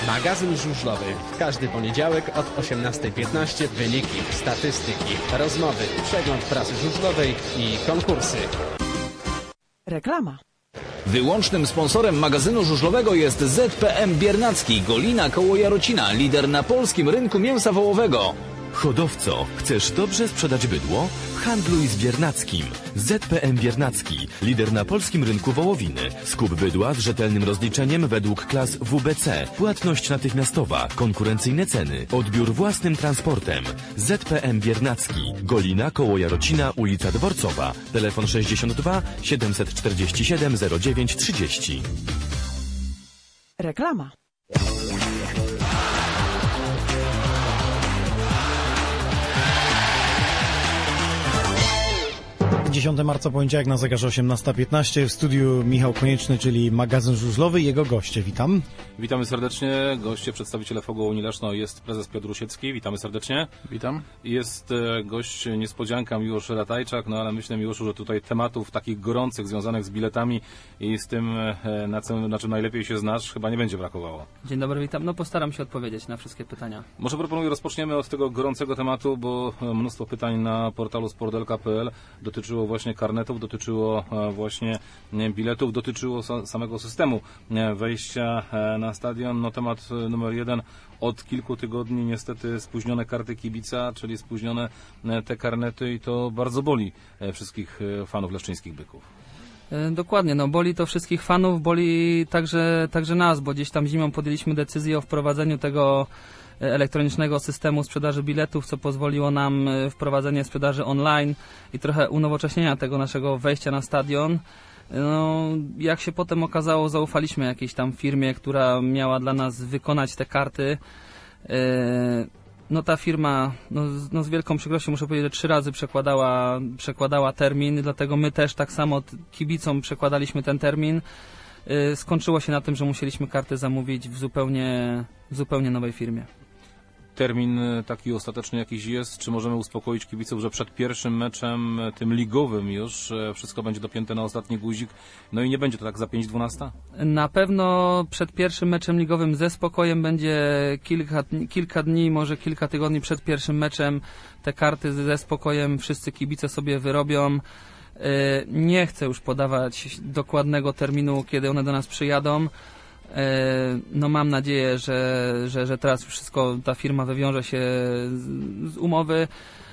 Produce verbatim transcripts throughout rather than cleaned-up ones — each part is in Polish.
Magazyn żużlowy. W każdy poniedziałek od osiemnastej piętnaście wyniki, statystyki, rozmowy, przegląd prasy żużlowej i konkursy. Reklama. Wyłącznym sponsorem magazynu żużlowego jest Z P M Biernacki, Golina koło Jarocina, lider na polskim rynku mięsa wołowego. Hodowco, chcesz dobrze sprzedać bydło? Handluj z Biernackim. Z P M Biernacki, lider na polskim rynku wołowiny. Skup bydła z rzetelnym rozliczeniem według klas W B C. Płatność natychmiastowa, konkurencyjne ceny, odbiór własnym transportem. Z P M Biernacki, Golina koło Jarocina, ulica Dworcowa. Telefon sześćdziesiąt dwa siedemset czterdzieści siedem zero dziewięć trzydzieści. Reklama. dziesiątego marca, poniedziałek, na zegarze osiemnasta piętnaście. W studiu Michał Konieczny, czyli magazyn żużlowy i jego goście. Witam. Witamy serdecznie. Goście, przedstawiciele F O G U Unii Leszno, jest prezes Piotr Rusiecki. Witamy serdecznie. Witam. Jest gość, niespodzianka, Miłosz Ratajczak, no ale myślę, Miłoszu, że tutaj tematów takich gorących, związanych z biletami i z tym, na, co, na czym najlepiej się znasz, chyba nie będzie brakowało. Dzień dobry, witam. No postaram się odpowiedzieć na wszystkie pytania. Może proponuję, rozpoczniemy od tego gorącego tematu, bo mnóstwo pytań na portalu sportel kropka p l dotyczyło właśnie karnetów, dotyczyło właśnie biletów, dotyczyło samego systemu wejścia na stadion. No temat numer jeden, od kilku tygodni niestety spóźnione karty kibica, czyli spóźnione te karnety i to bardzo boli wszystkich fanów leszczyńskich byków. Dokładnie, no boli to wszystkich fanów, boli także, także nas, bo gdzieś tam zimą podjęliśmy decyzję o wprowadzeniu tego elektronicznego systemu sprzedaży biletów, co pozwoliło nam wprowadzenie sprzedaży online i trochę unowocześnienia tego naszego wejścia na stadion. No, jak się potem okazało, zaufaliśmy jakiejś tam firmie, która miała dla nas wykonać te karty. No ta firma, no, no z wielką przykrością muszę powiedzieć, że trzy razy przekładała, przekładała termin, dlatego my też tak samo kibicom przekładaliśmy ten termin. Skończyło się na tym, że musieliśmy karty zamówić w zupełnie, w zupełnie nowej firmie. Termin taki ostateczny jakiś jest? Czy możemy uspokoić kibiców, że przed pierwszym meczem, tym ligowym już, wszystko będzie dopięte na ostatni guzik, no i nie będzie to tak za pięć dwanaście? Na pewno przed pierwszym meczem ligowym ze spokojem będzie kilka, kilka dni, może kilka tygodni przed pierwszym meczem. Te karty ze spokojem wszyscy kibice sobie wyrobią. Nie chcę już podawać dokładnego terminu, kiedy one do nas przyjadą. No mam nadzieję, że, że, że teraz wszystko, ta firma wywiąże się z, z umowy.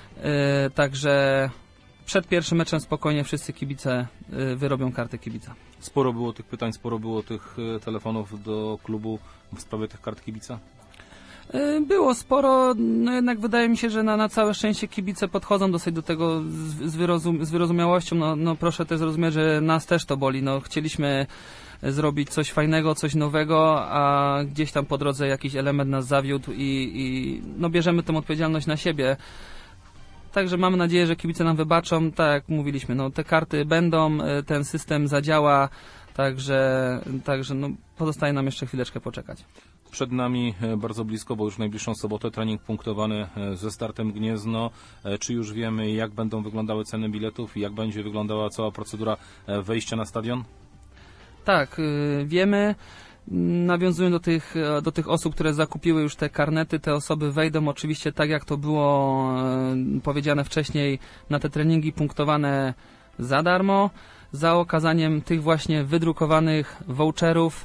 Także przed pierwszym meczem spokojnie wszyscy kibice wyrobią kartę kibica. Sporo było tych pytań, sporo było tych telefonów do klubu w sprawie tych kart kibica? Było sporo, no jednak wydaje mi się, że na, na całe szczęście kibice podchodzą dosyć do tego z, z, wyrozum, z wyrozumiałością. No, no proszę też zrozumieć, że nas też to boli. No, chcieliśmy zrobić coś fajnego, coś nowego, a gdzieś tam po drodze jakiś element nas zawiódł i, i no bierzemy tę odpowiedzialność na siebie. Także mamy nadzieję, że kibice nam wybaczą. Tak jak mówiliśmy, no te karty będą, ten system zadziała, także, także no pozostaje nam jeszcze chwileczkę poczekać. Przed nami bardzo blisko, bo już w najbliższą sobotę trening punktowany ze startem Gniezno. Czy już wiemy, jak będą wyglądały ceny biletów i jak będzie wyglądała cała procedura wejścia na stadion? Tak, yy, wiemy. Nawiązując do tych, do tych osób, które zakupiły już te karnety, te osoby wejdą oczywiście tak, jak to było yy, powiedziane wcześniej, na te treningi punktowane za darmo, za okazaniem tych właśnie wydrukowanych voucherów,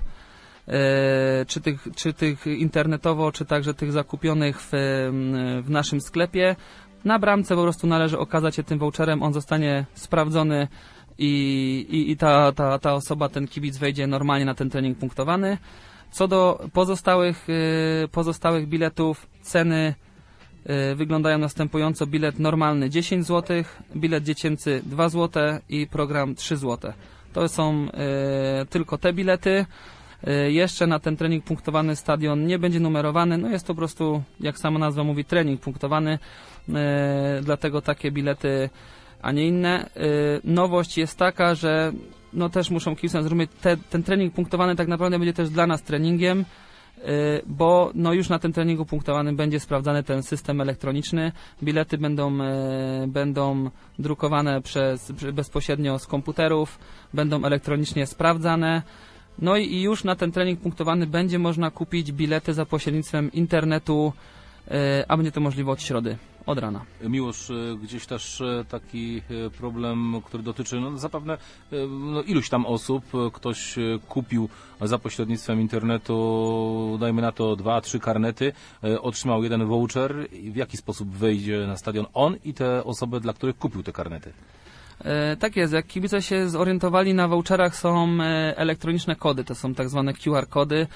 Czy tych, czy tych internetowo, czy także tych zakupionych w, w naszym sklepie. Na bramce po prostu należy okazać się tym voucherem, on zostanie sprawdzony i, i, i ta, ta, ta osoba, ten kibic wejdzie normalnie na ten trening punktowany. Co do pozostałych, pozostałych biletów, ceny wyglądają następująco. Bilet normalny dziesięć złotych, bilet dziecięcy dwa złote i program trzy złote. To są tylko te bilety. Jeszcze na ten trening punktowany stadion nie będzie numerowany, no jest to po prostu, jak sama nazwa mówi, trening punktowany, e, dlatego takie bilety, a nie inne. E, nowość jest taka, że no też muszą kibice zrozumieć, te, ten trening punktowany tak naprawdę będzie też dla nas treningiem, e, bo no już na tym treningu punktowanym będzie sprawdzany ten system elektroniczny, bilety będą, e, będą drukowane przez, bezpośrednio z komputerów, będą elektronicznie sprawdzane. No i już na ten trening punktowany będzie można kupić bilety za pośrednictwem internetu, a będzie to możliwe od środy, od rana. Miłosz, gdzieś też taki problem, który dotyczy no, zapewne no, iluś tam osób. Ktoś kupił za pośrednictwem internetu, dajmy na to dwa, trzy karnety, otrzymał jeden voucher. W jaki sposób wejdzie na stadion on i te osoby, dla których kupił te karnety? E, tak jest, jak kibice się zorientowali, na voucherach są e, elektroniczne kody, to są tak zwane Q R kody.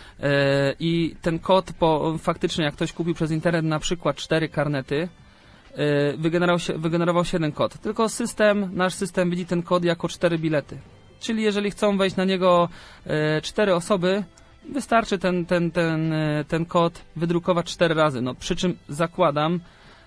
I ten kod, po, faktycznie jak ktoś kupił przez internet na przykład cztery karnety, wygenerował się, wygenerował się jeden kod. Tylko system, nasz system widzi ten kod jako cztery bilety. Czyli jeżeli chcą wejść na niego cztery osoby, wystarczy ten, ten, ten, ten kod wydrukować cztery razy. No, przy czym zakładam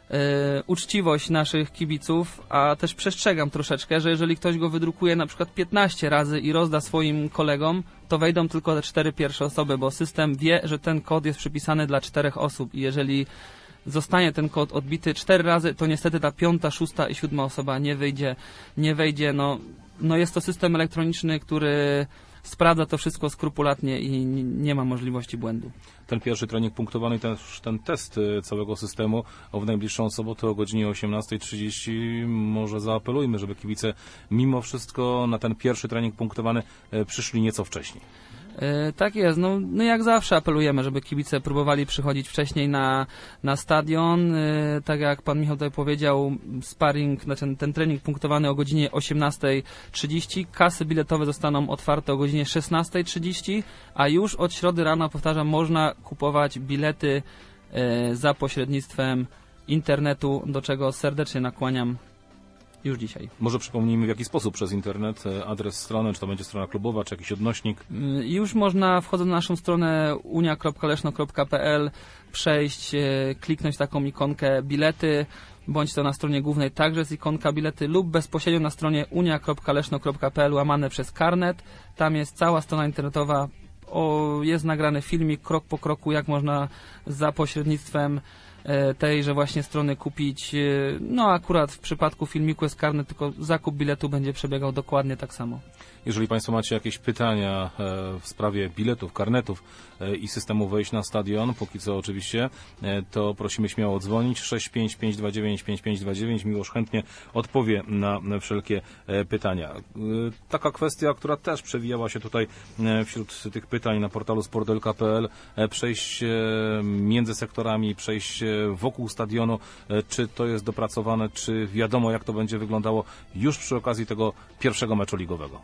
e, uczciwość naszych kibiców, a też przestrzegam troszeczkę, że jeżeli ktoś go wydrukuje na przykład piętnaście razy i rozda swoim kolegom, to wejdą tylko te cztery pierwsze osoby, bo system wie, że ten kod jest przypisany dla czterech osób i jeżeli zostanie ten kod odbity cztery razy, to niestety ta piąta, szósta i siódma osoba nie wyjdzie, nie wejdzie. No, no jest to system elektroniczny, który sprawdza to wszystko skrupulatnie i nie ma możliwości błędu. Ten pierwszy trening punktowany i też ten test całego systemu w najbliższą sobotę o godzinie osiemnastej trzydzieści. Może zaapelujmy, żeby kibice mimo wszystko na ten pierwszy trening punktowany przyszli nieco wcześniej. Yy, tak jest, no, no jak zawsze apelujemy, żeby kibice próbowali przychodzić wcześniej na, na stadion. Yy, tak jak pan Michał tutaj powiedział, sparring, znaczy ten, ten trening punktowany o godzinie osiemnastej trzydzieści. Kasy biletowe zostaną otwarte o godzinie szesnastej trzydzieści, a już od środy rano, powtarzam, można kupować bilety yy, za pośrednictwem internetu, do czego serdecznie nakłaniam już dzisiaj. Może przypomnijmy, w jaki sposób przez internet, adres strony, czy to będzie strona klubowa, czy jakiś odnośnik? Już można, wchodząc na naszą stronę unia kropka leszno kropka p l, przejść, kliknąć taką ikonkę bilety, bądź to na stronie głównej także jest ikonka bilety, lub bezpośrednio na stronie unia kropka leszno kropka p l łamane przez karnet. Tam jest cała strona internetowa, o, jest nagrany filmik krok po kroku, jak można za pośrednictwem tejże właśnie strony kupić. No akurat w przypadku filmiku jest karnet, tylko zakup biletu będzie przebiegał dokładnie tak samo. Jeżeli Państwo macie jakieś pytania w sprawie biletów, karnetów i systemu wejść na stadion, póki co oczywiście, to prosimy śmiało dzwonić sześć pięć pięć dwa dziewięć pięć pięć dwa dziewięć. Miłosz chętnie odpowie na wszelkie pytania. Taka kwestia, która też przewijała się tutaj wśród tych pytań na portalu sportdelka kropka p l, przejście między sektorami, przejście wokół stadionu, czy to jest dopracowane, czy wiadomo, jak to będzie wyglądało już przy okazji tego pierwszego meczu ligowego?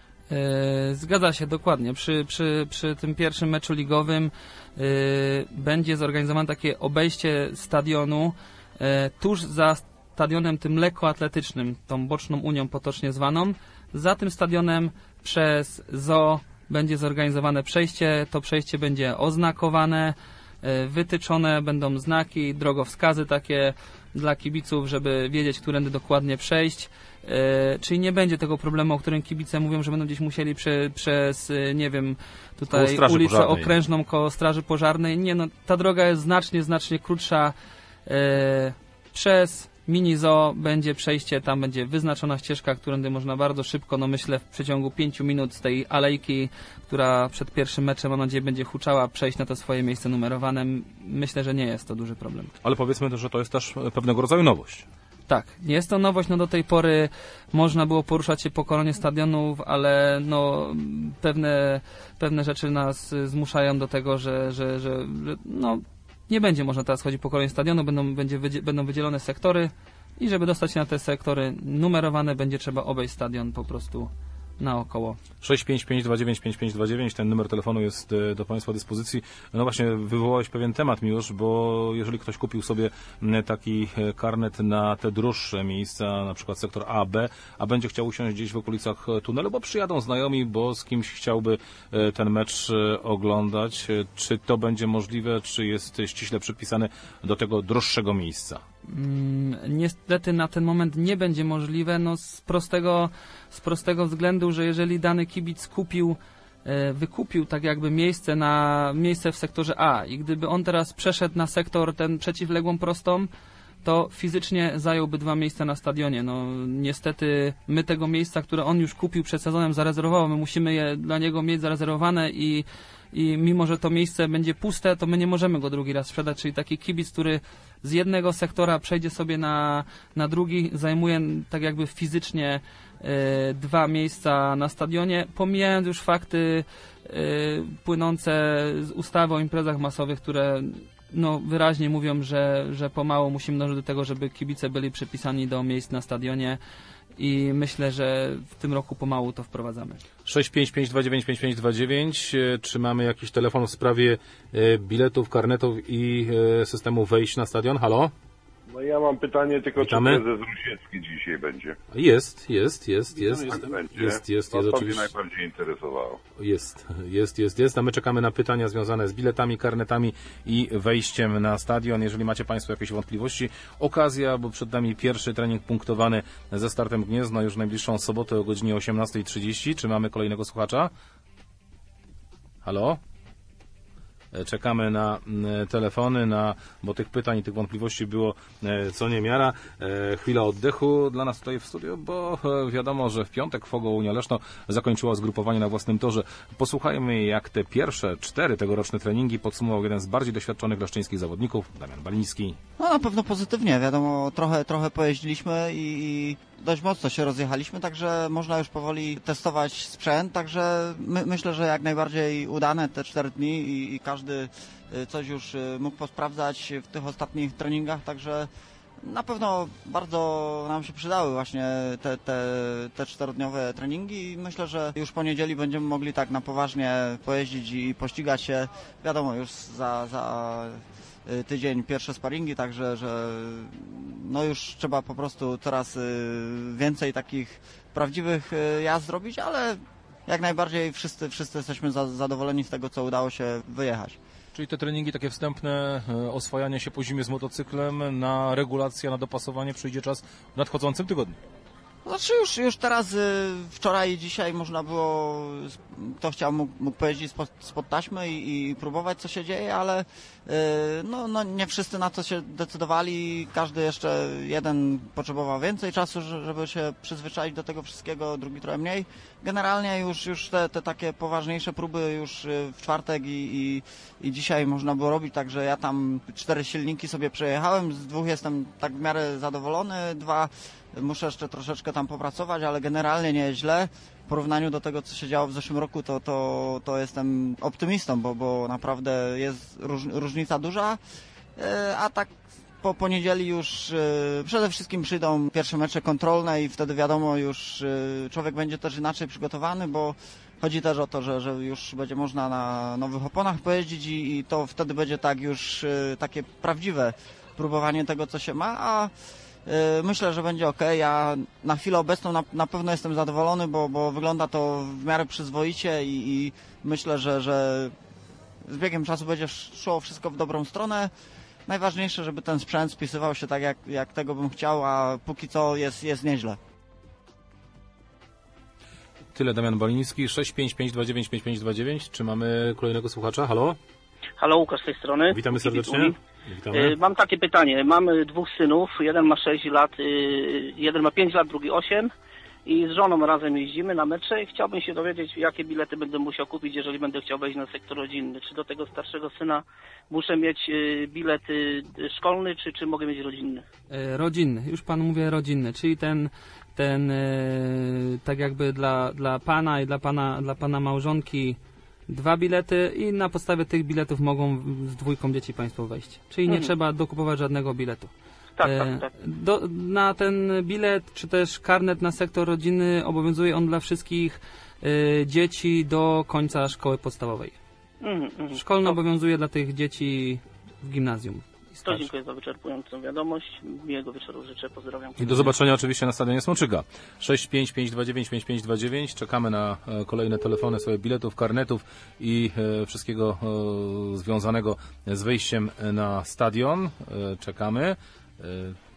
Zgadza się, dokładnie. Przy, przy, przy tym pierwszym meczu ligowym yy, będzie zorganizowane takie obejście stadionu yy, tuż za stadionem tym lekkoatletycznym, tą Boczną Unią potocznie zwaną. Za tym stadionem przez Z O będzie zorganizowane przejście. To przejście będzie oznakowane, yy, wytyczone będą znaki, drogowskazy takie dla kibiców, żeby wiedzieć, którędy dokładnie przejść. Yy, czyli nie będzie tego problemu, o którym kibice mówią, że będą gdzieś musieli prze, przez, nie wiem, tutaj ulicę pożarnej. Okrężną koło Straży Pożarnej. Nie, no, ta droga jest znacznie, znacznie krótsza. Yy, przez mini zoo będzie przejście, tam będzie wyznaczona ścieżka, którędy można bardzo szybko, no myślę w przeciągu pięciu minut z tej alejki, która przed pierwszym meczem, mam nadzieję, będzie huczała, przejść na to swoje miejsce numerowane. Myślę, że nie jest to duży problem. Ale powiedzmy też, że to jest też pewnego rodzaju nowość. Tak, jest to nowość, no do tej pory można było poruszać się po koronie stadionów, ale no pewne, pewne rzeczy nas zmuszają do tego, że, że, że, że no nie będzie można teraz chodzić po koronie stadionu, będą, będzie, będą wydzielone sektory i żeby dostać się na te sektory numerowane, będzie trzeba obejść stadion po prostu naokoło. sześć pięć pięć dwa dziewięć pięć pięć dwa dziewięć, ten numer telefonu jest do Państwa dyspozycji. No właśnie, wywołałeś pewien temat, Miłosz, bo jeżeli ktoś kupił sobie taki karnet na te droższe miejsca, na przykład sektor A, B, a będzie chciał usiąść gdzieś w okolicach tunelu, bo przyjadą znajomi, bo z kimś chciałby ten mecz oglądać, czy to będzie możliwe, czy jest ściśle przypisane do tego droższego miejsca? Niestety na ten moment nie będzie możliwe, no z prostego, z prostego względu, że jeżeli dany kibic kupił, wykupił tak jakby miejsce na miejsce w sektorze A i gdyby on teraz przeszedł na sektor ten przeciwległą prostą, to fizycznie zająłby dwa miejsca na stadionie. No niestety my tego miejsca, które on już kupił przed sezonem, zarezerwował, my musimy je dla niego mieć zarezerwowane i i mimo, że to miejsce będzie puste, to my nie możemy go drugi raz sprzedać, czyli taki kibic, który z jednego sektora przejdzie sobie na, na drugi, zajmuje tak jakby fizycznie y, dwa miejsca na stadionie, pomijając już fakty y, płynące z ustawy o imprezach masowych, które no, wyraźnie mówią, że, że pomału musimy dążyć do tego, żeby kibice byli przypisani do miejsc na stadionie. I myślę, że w tym roku pomału to wprowadzamy. sześć pięć pięć dwa dziewięć pięć pięć dwa dziewięć. Czy mamy jakiś telefon w sprawie biletów, karnetów i systemu wejść na stadion? Halo? No ja mam pytanie tylko, Witamy. czy prezes Rusiecki dzisiaj będzie? Jest, jest, jest, jest. Tak będzie. Jest, jest, To jest, to oczywiście. mnie najbardziej interesowało. Jest, jest, jest, jest. A my czekamy na pytania związane z biletami, karnetami i wejściem na stadion. Jeżeli macie Państwo jakieś wątpliwości, okazja, bo przed nami pierwszy trening punktowany ze startem Gniezno już w najbliższą sobotę o godzinie osiemnasta trzydzieści. Czy mamy kolejnego słuchacza? Halo? Czekamy na telefony, na, bo tych pytań i tych wątpliwości było co niemiara. Chwila oddechu dla nas tutaj w studiu, bo wiadomo, że w piątek Fogo Unia Leszno zakończyła zgrupowanie na własnym torze. Posłuchajmy, jak te pierwsze cztery tegoroczne treningi podsumował jeden z bardziej doświadczonych leszczyńskich zawodników, Damian Baliński. No na pewno pozytywnie, wiadomo, trochę, trochę pojeździliśmy i, i dość mocno się rozjechaliśmy, także można już powoli testować sprzęt, także my, myślę, że jak najbardziej udane te cztery dni i, i każdy coś już mógł posprawdzać w tych ostatnich treningach, także na pewno bardzo nam się przydały właśnie te, te, te czterodniowe treningi i myślę, że już w poniedzieli będziemy mogli tak na poważnie pojeździć i pościgać się, wiadomo, już za, za tydzień pierwsze sparingi, także że no już trzeba po prostu coraz więcej takich prawdziwych jazd zrobić, ale jak najbardziej wszyscy, wszyscy jesteśmy za, zadowoleni z tego, co udało się wyjechać. Czyli te treningi takie wstępne, oswajanie się po zimie z motocyklem, na regulację, na dopasowanie przyjdzie czas w nadchodzącym tygodniu. Znaczy już, już teraz, y, wczoraj i dzisiaj można było, kto chciał mógł, mógł pojeździć spod, spod taśmy i, i próbować co się dzieje, ale y, no, no nie wszyscy na to się decydowali, każdy jeszcze jeden potrzebował więcej czasu, żeby się przyzwyczaić do tego wszystkiego, drugi trochę mniej. Generalnie już, już te, te takie poważniejsze próby już w czwartek i, i, i dzisiaj można było robić, także ja tam cztery silniki sobie przejechałem, z dwóch jestem tak w miarę zadowolony, dwa muszę jeszcze troszeczkę tam popracować, ale generalnie nie jest źle. W porównaniu do tego, co się działo w zeszłym roku, to, to, to jestem optymistą, bo, bo naprawdę jest róż, różnica duża, a tak po poniedzieli już przede wszystkim przyjdą pierwsze mecze kontrolne i wtedy wiadomo, już człowiek będzie też inaczej przygotowany, bo chodzi też o to, że, że już będzie można na nowych oponach pojeździć i, i to wtedy będzie tak już takie prawdziwe próbowanie tego, co się ma, a myślę, że będzie ok. Ja na chwilę obecną na, na pewno jestem zadowolony, bo, bo wygląda to w miarę przyzwoicie i, i myślę, że, że z biegiem czasu będzie szło wszystko w dobrą stronę. Najważniejsze, żeby ten sprzęt spisywał się tak, jak, jak tego bym chciał, a póki co jest, jest nieźle. Tyle Damian Baliński, sześć pięć pięć dwa dziewięć pięć pięć dwa dziewięć. Czy mamy kolejnego słuchacza? Halo? Halo, Łukasz z tej strony. Witamy serdecznie. Witamy. Mam takie pytanie. Mam dwóch synów. Jeden ma sześć lat, jeden ma pięć lat, drugi osiem. I z żoną razem jeździmy na mecze i chciałbym się dowiedzieć, jakie bilety będę musiał kupić, jeżeli będę chciał wejść na sektor rodzinny. Czy do tego starszego syna muszę mieć bilet szkolny, czy, czy mogę mieć rodzinny? Rodzinny. Już panu mówię rodzinny, czyli ten, ten tak jakby dla, dla pana i dla pana, dla pana małżonki dwa bilety i na podstawie tych biletów mogą z dwójką dzieci państwo wejść. Czyli nie mhm. trzeba dokupować żadnego biletu. Tak, tak, tak. Do, na ten bilet, czy też karnet na sektor rodzinny obowiązuje on dla wszystkich y, dzieci do końca szkoły podstawowej. Mm, mm, Szkolny to... obowiązuje dla tych dzieci w gimnazjum. To dziękuję za wyczerpującą wiadomość. Miłego wieczoru życzę, pozdrawiam. I do zobaczenia oczywiście na stadionie Smoczyka. sześć pięć pięć dwa dziewięć pięć pięć dwa dziewięć. Czekamy na e, kolejne telefony, sobie biletów, karnetów i e, wszystkiego e, związanego z wejściem na stadion. E, czekamy. E,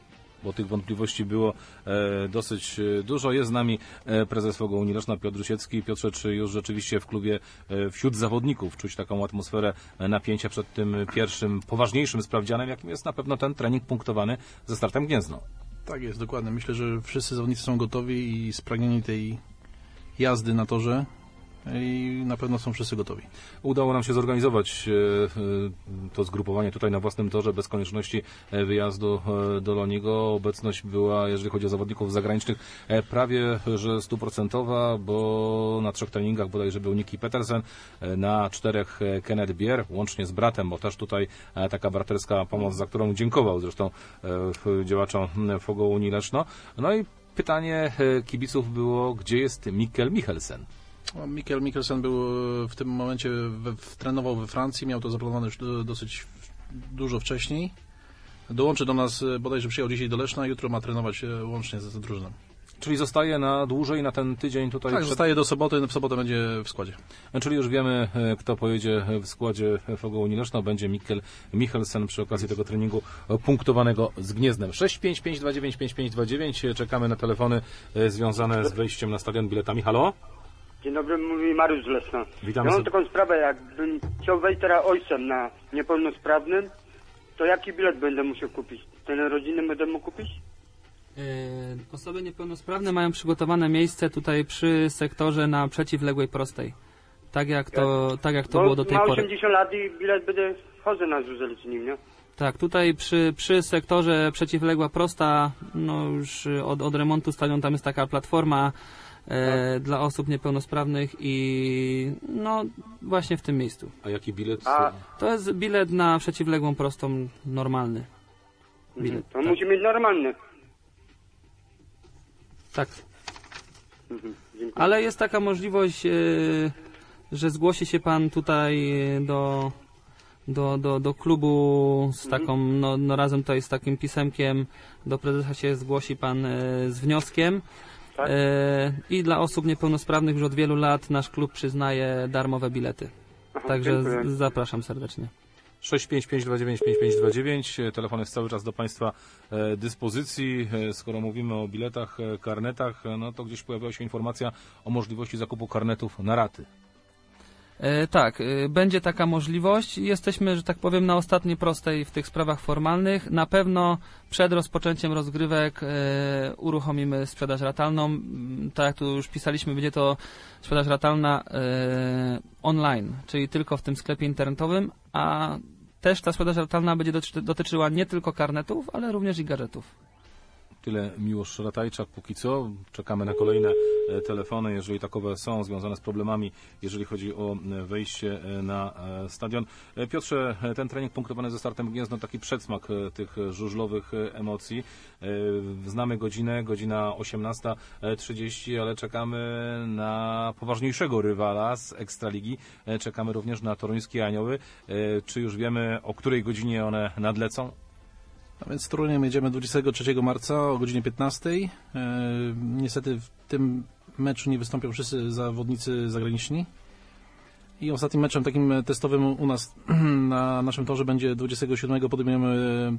bo tych wątpliwości było e, dosyć dużo. Jest z nami e, prezes Fogo Unii Leszna Piotr Rusiecki. Piotrze, czy już rzeczywiście w klubie e, wśród zawodników czuć taką atmosferę e, napięcia przed tym pierwszym, poważniejszym sprawdzianem, jakim jest na pewno ten trening punktowany ze startem Gniezno? Tak jest, dokładnie. Myślę, że wszyscy zawodnicy są gotowi i spragnieni tej jazdy na torze i na pewno są wszyscy gotowi. Udało nam się zorganizować to zgrupowanie tutaj na własnym torze bez konieczności wyjazdu do Lonigo. Obecność była, jeżeli chodzi o zawodników zagranicznych, prawie że stuprocentowa, bo na trzech treningach bodajże był Niki Petersen, na czterech Kenneth Bier, łącznie z bratem, bo też tutaj taka braterska pomoc, za którą dziękował zresztą działaczom Fogo Unii Leszno. No i pytanie kibiców było, gdzie jest Mikkel Michelsen? No, Mikkel Michelsen był w tym momencie, we, trenował we Francji, miał to zaplanowane już dosyć dużo wcześniej. Dołączy do nas, bodajże przyjechał dzisiaj do Leszna, jutro ma trenować łącznie z, z drużyną. Czyli zostaje na dłużej, na ten tydzień tutaj? Tak, przed... zostaje do soboty, w sobotę będzie w składzie. Czyli już wiemy, kto pojedzie w składzie Fogo Unii Leszno. Będzie Mikkel Michelsen przy okazji tego treningu punktowanego z Gniezdnem. sześć pięć pięć dwa dziewięć pięć pięć dwa dziewięć. Czekamy na telefony związane z wejściem na stadion, biletami. Halo? Dzień dobry, mówi Mariusz z Leszna. Witam. Ja mam taką sprawę, jakbym chciał wejść teraz ojcem na niepełnosprawnym, to jaki bilet będę musiał kupić? Ten rodzinny będę mógł kupić? Yy, osoby niepełnosprawne mają przygotowane miejsce tutaj przy sektorze na przeciwległej prostej. Tak jak to, ja. tak jak to Bo było do tej ma pory. osiemdziesiąt lat i bilet będę chodzę na żużel z nim, nie? Tak, tutaj przy, przy sektorze przeciwległa prosta, no już od, od remontu stadion tam jest taka platforma e, dla osób niepełnosprawnych i no właśnie w tym miejscu. A jaki bilet? A... To jest bilet na przeciwległą prostą, normalny bilet. To tak. musi mieć normalny. Tak. Mhm, dziękuję. Ale jest taka możliwość, e, że zgłosi się pan tutaj do... Do, do, do klubu z taką, no, no razem tutaj z takim pisemkiem do prezesa się zgłosi pan e, z wnioskiem. Tak? E, I dla osób niepełnosprawnych już od wielu lat nasz klub przyznaje darmowe bilety. Aha, Także dziękuję. z, zapraszam serdecznie. sześć pięć pięć dwa dziewięć pięć pięć dwa dziewięć. Telefon jest cały czas do Państwa e, dyspozycji. E, skoro mówimy o biletach, e, karnetach, e, no to gdzieś pojawiła się informacja o możliwości zakupu karnetów na raty. E, tak, e, będzie taka możliwość. Jesteśmy, że tak powiem, na ostatniej prostej w tych sprawach formalnych. Na pewno przed rozpoczęciem rozgrywek e, uruchomimy sprzedaż ratalną. M, Tak jak tu już pisaliśmy, będzie to sprzedaż ratalna e, online, czyli tylko w tym sklepie internetowym, a też ta sprzedaż ratalna będzie dotyczy, dotyczyła nie tylko karnetów, ale również i gadżetów. Tyle Miłosz Ratajczak póki co. Czekamy na kolejne e, telefony, jeżeli takowe są, związane z problemami, jeżeli chodzi o e, wejście e, na e, stadion. E, Piotrze, e, ten trening punktowany ze startem Gniezno, taki przedsmak e, tych żużlowych e, emocji. E, znamy godzinę, godzina osiemnasta trzydzieści, ale czekamy na poważniejszego rywala z Ekstraligi. E, czekamy również na toruńskie Anioły. E, czy już wiemy, o której godzinie one nadlecą? A więc z Toruniem jedziemy dwudziestego trzeciego marca o godzinie piętnastej. E, niestety w tym meczu nie wystąpią wszyscy zawodnicy zagraniczni. I ostatnim meczem takim testowym u nas na naszym torze będzie dwudziestego siódmego podejmujemy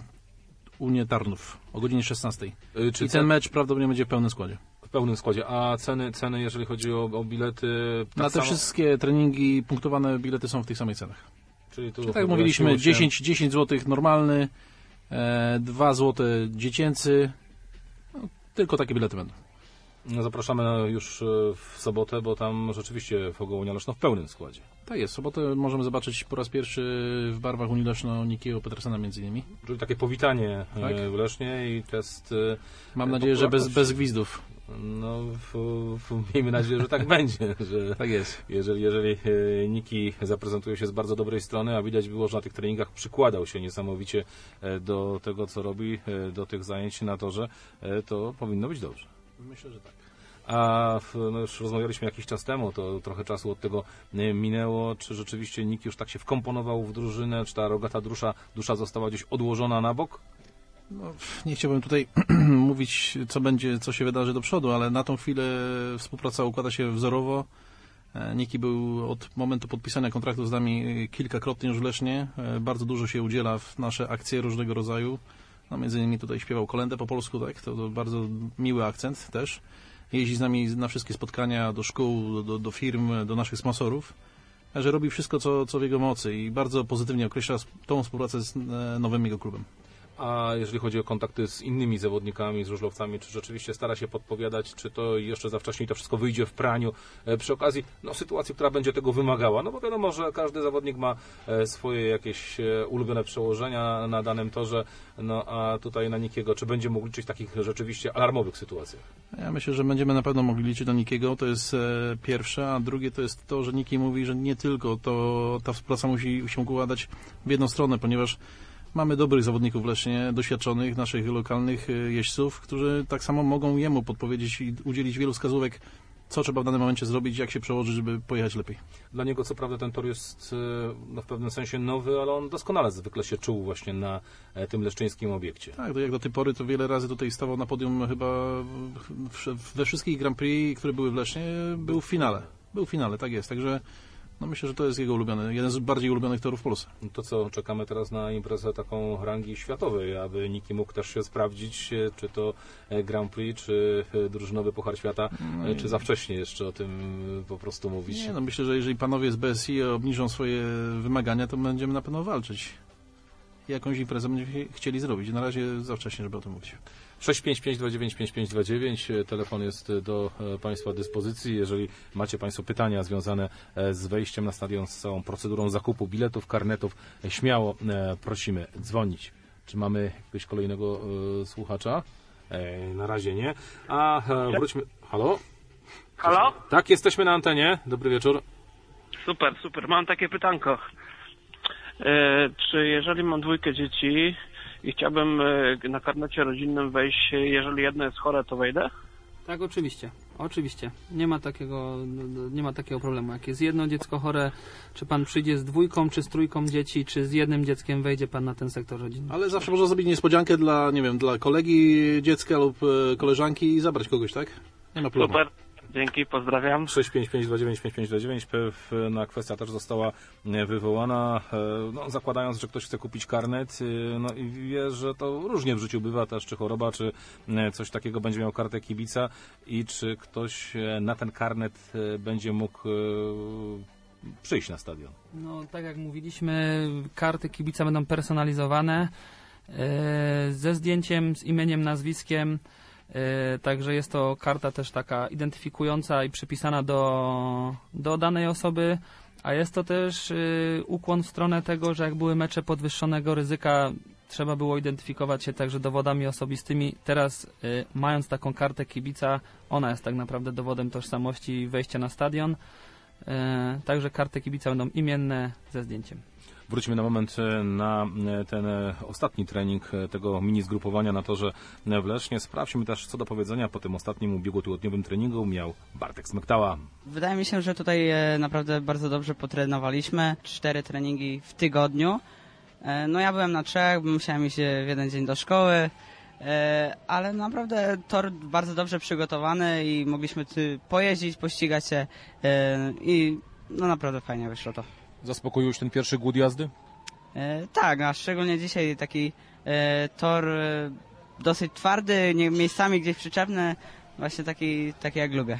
Unię Tarnów o godzinie szesnastej. E, czy I ten mecz prawdopodobnie będzie w pełnym składzie. W pełnym składzie. A ceny, ceny jeżeli chodzi o, o bilety? Tak na te samo? wszystkie treningi punktowane bilety są w tych samych cenach. Czyli tu Czyli tak jak mówiliśmy, dziesięć, dziesięć złotych normalny, e, dwa złote dziecięcy. No, tylko takie bilety będą. No, zapraszamy już w sobotę, bo tam rzeczywiście Fogo Unia Leszno w pełnym składzie. Tak jest, w sobotę możemy zobaczyć po raz pierwszy w barwach Unii Leszno Nikiego Petersena między innymi. Czyli takie powitanie tak? w Lesznie i test. Mam nadzieję, że bez, bez gwizdów. No, w, w, miejmy nadzieję, że tak będzie. Że tak jest. Jeżeli, jeżeli Niki zaprezentuje się z bardzo dobrej strony, a widać było, że na tych treningach przykładał się niesamowicie do tego, co robi, do tych zajęć na torze, to powinno być dobrze. Myślę, że tak. A no już rozmawialiśmy jakiś czas temu, to trochę czasu od tego minęło. Czy rzeczywiście Niki już tak się wkomponował w drużynę? Czy ta rogata dusza, dusza została gdzieś odłożona na bok? No, nie chciałbym tutaj mówić, co będzie, co się wydarzy do przodu, ale na tą chwilę współpraca układa się wzorowo. Niki był od momentu podpisania kontraktu z nami kilkakrotnie już w Lesznie. Bardzo dużo się udziela w nasze akcje różnego rodzaju. No, między innymi tutaj śpiewał kolędę po polsku, tak? To, to bardzo miły akcent też. Jeździ z nami na wszystkie spotkania do szkół, do, do firm, do naszych sponsorów. Także robi wszystko, co, co w jego mocy i bardzo pozytywnie określa tą współpracę z e, nowym jego klubem. A jeżeli chodzi o kontakty z innymi zawodnikami, z żużlowcami, czy rzeczywiście stara się podpowiadać, czy to jeszcze za wcześnie to wszystko wyjdzie w praniu e, przy okazji no, sytuacji, która będzie tego wymagała? No bo wiadomo, że każdy zawodnik ma e, swoje jakieś e, ulubione przełożenia na danym torze, no a tutaj na Nikiego, czy będzie mógł liczyć w takich rzeczywiście alarmowych sytuacjach? Ja myślę, że będziemy na pewno mogli liczyć na Nikiego, to jest e, pierwsze, a drugie to jest to, że Niki mówi, że nie tylko to ta współpraca musi się układać w jedną stronę, ponieważ mamy dobrych zawodników w Lesznie, doświadczonych, naszych lokalnych jeźdźców, którzy tak samo mogą jemu podpowiedzieć i udzielić wielu wskazówek, co trzeba w danym momencie zrobić, jak się przełożyć, żeby pojechać lepiej. Dla niego co prawda ten tor jest no, w pewnym sensie nowy, ale on doskonale zwykle się czuł właśnie na tym leszczyńskim obiekcie. Tak, to jak do tej pory to wiele razy tutaj stawał na podium chyba we wszystkich Grand Prix, które były w Lesznie, był w finale. Był w finale, tak jest, także no myślę, że to jest jego ulubiony, jeden z bardziej ulubionych torów w Polsce. To co, czekamy teraz na imprezę taką rangi światowej, aby Niki mógł też się sprawdzić, czy to Grand Prix, czy drużynowy Puchar Świata, no czy za wcześnie jeszcze o tym po prostu mówić? Nie, no myślę, że jeżeli panowie z B S I obniżą swoje wymagania, to będziemy na pewno walczyć. Jakąś imprezę będziemy chcieli zrobić. Na razie za wcześnie, żeby o tym mówić. sześć pięć pięć dwa dziewięć pięć pięć dwa dziewięć. Telefon jest do Państwa dyspozycji. Jeżeli macie Państwo pytania związane z wejściem na stadion, z całą procedurą zakupu biletów, karnetów, śmiało prosimy dzwonić. Czy mamy jakiegoś kolejnego e, słuchacza? E, na razie nie. A e, wróćmy... Halo? Halo? Tak, jesteśmy na antenie. Dobry wieczór. Super, super. Mam takie pytanko. E, czy jeżeli mam dwójkę dzieci i chciałbym na karnecie rodzinnym wejść, jeżeli jedno jest chore, to wejdę? Tak, oczywiście. Oczywiście. Nie ma takiego, nie ma takiego problemu. Jak jest jedno dziecko chore, czy pan przyjdzie z dwójką, czy z trójką dzieci, czy z jednym dzieckiem, wejdzie pan na ten sektor rodzinny. Ale zawsze można zrobić niespodziankę dla, nie wiem, dla kolegi dziecka lub koleżanki i zabrać kogoś, tak? Nie ma problemu. Super. Dzięki, pozdrawiam. sześć pięć pięć dwa dziewięć pięć pięć dwa dziewięć. Pewna kwestia też została wywołana, no, zakładając, że ktoś chce kupić karnet, no i wie, że to różnie w życiu bywa też, czy choroba, czy coś takiego, będzie miał kartę kibica i czy ktoś na ten karnet będzie mógł przyjść na stadion. No, tak jak mówiliśmy, karty kibica będą personalizowane ze zdjęciem, z imieniem, nazwiskiem. Także jest to karta też taka identyfikująca i przypisana do, do danej osoby, a jest to też ukłon w stronę tego, że jak były mecze podwyższonego ryzyka, trzeba było identyfikować się także dowodami osobistymi. Teraz mając taką kartę kibica, ona jest tak naprawdę dowodem tożsamości wejścia na stadion. Także karty kibica będą imienne ze zdjęciem. Wróćmy na moment na ten ostatni trening tego mini zgrupowania na torze w Lesznie. Sprawdźmy też, co do powiedzenia po tym ostatnim ubiegłotygodniowym treningu miał Bartek Smektała. Wydaje mi się, że tutaj naprawdę bardzo dobrze potrenowaliśmy. Cztery treningi w tygodniu. No ja byłem na trzech, bo musiałem iść w jeden dzień do szkoły, ale naprawdę tor bardzo dobrze przygotowany i mogliśmy pojeździć, pościgać się i no naprawdę fajnie wyszło to. Zaspokoił już ten pierwszy głód jazdy? E, tak, a szczególnie dzisiaj taki e, tor e, dosyć twardy, nie, miejscami gdzieś przyczepny, właśnie taki, taki jak lubię.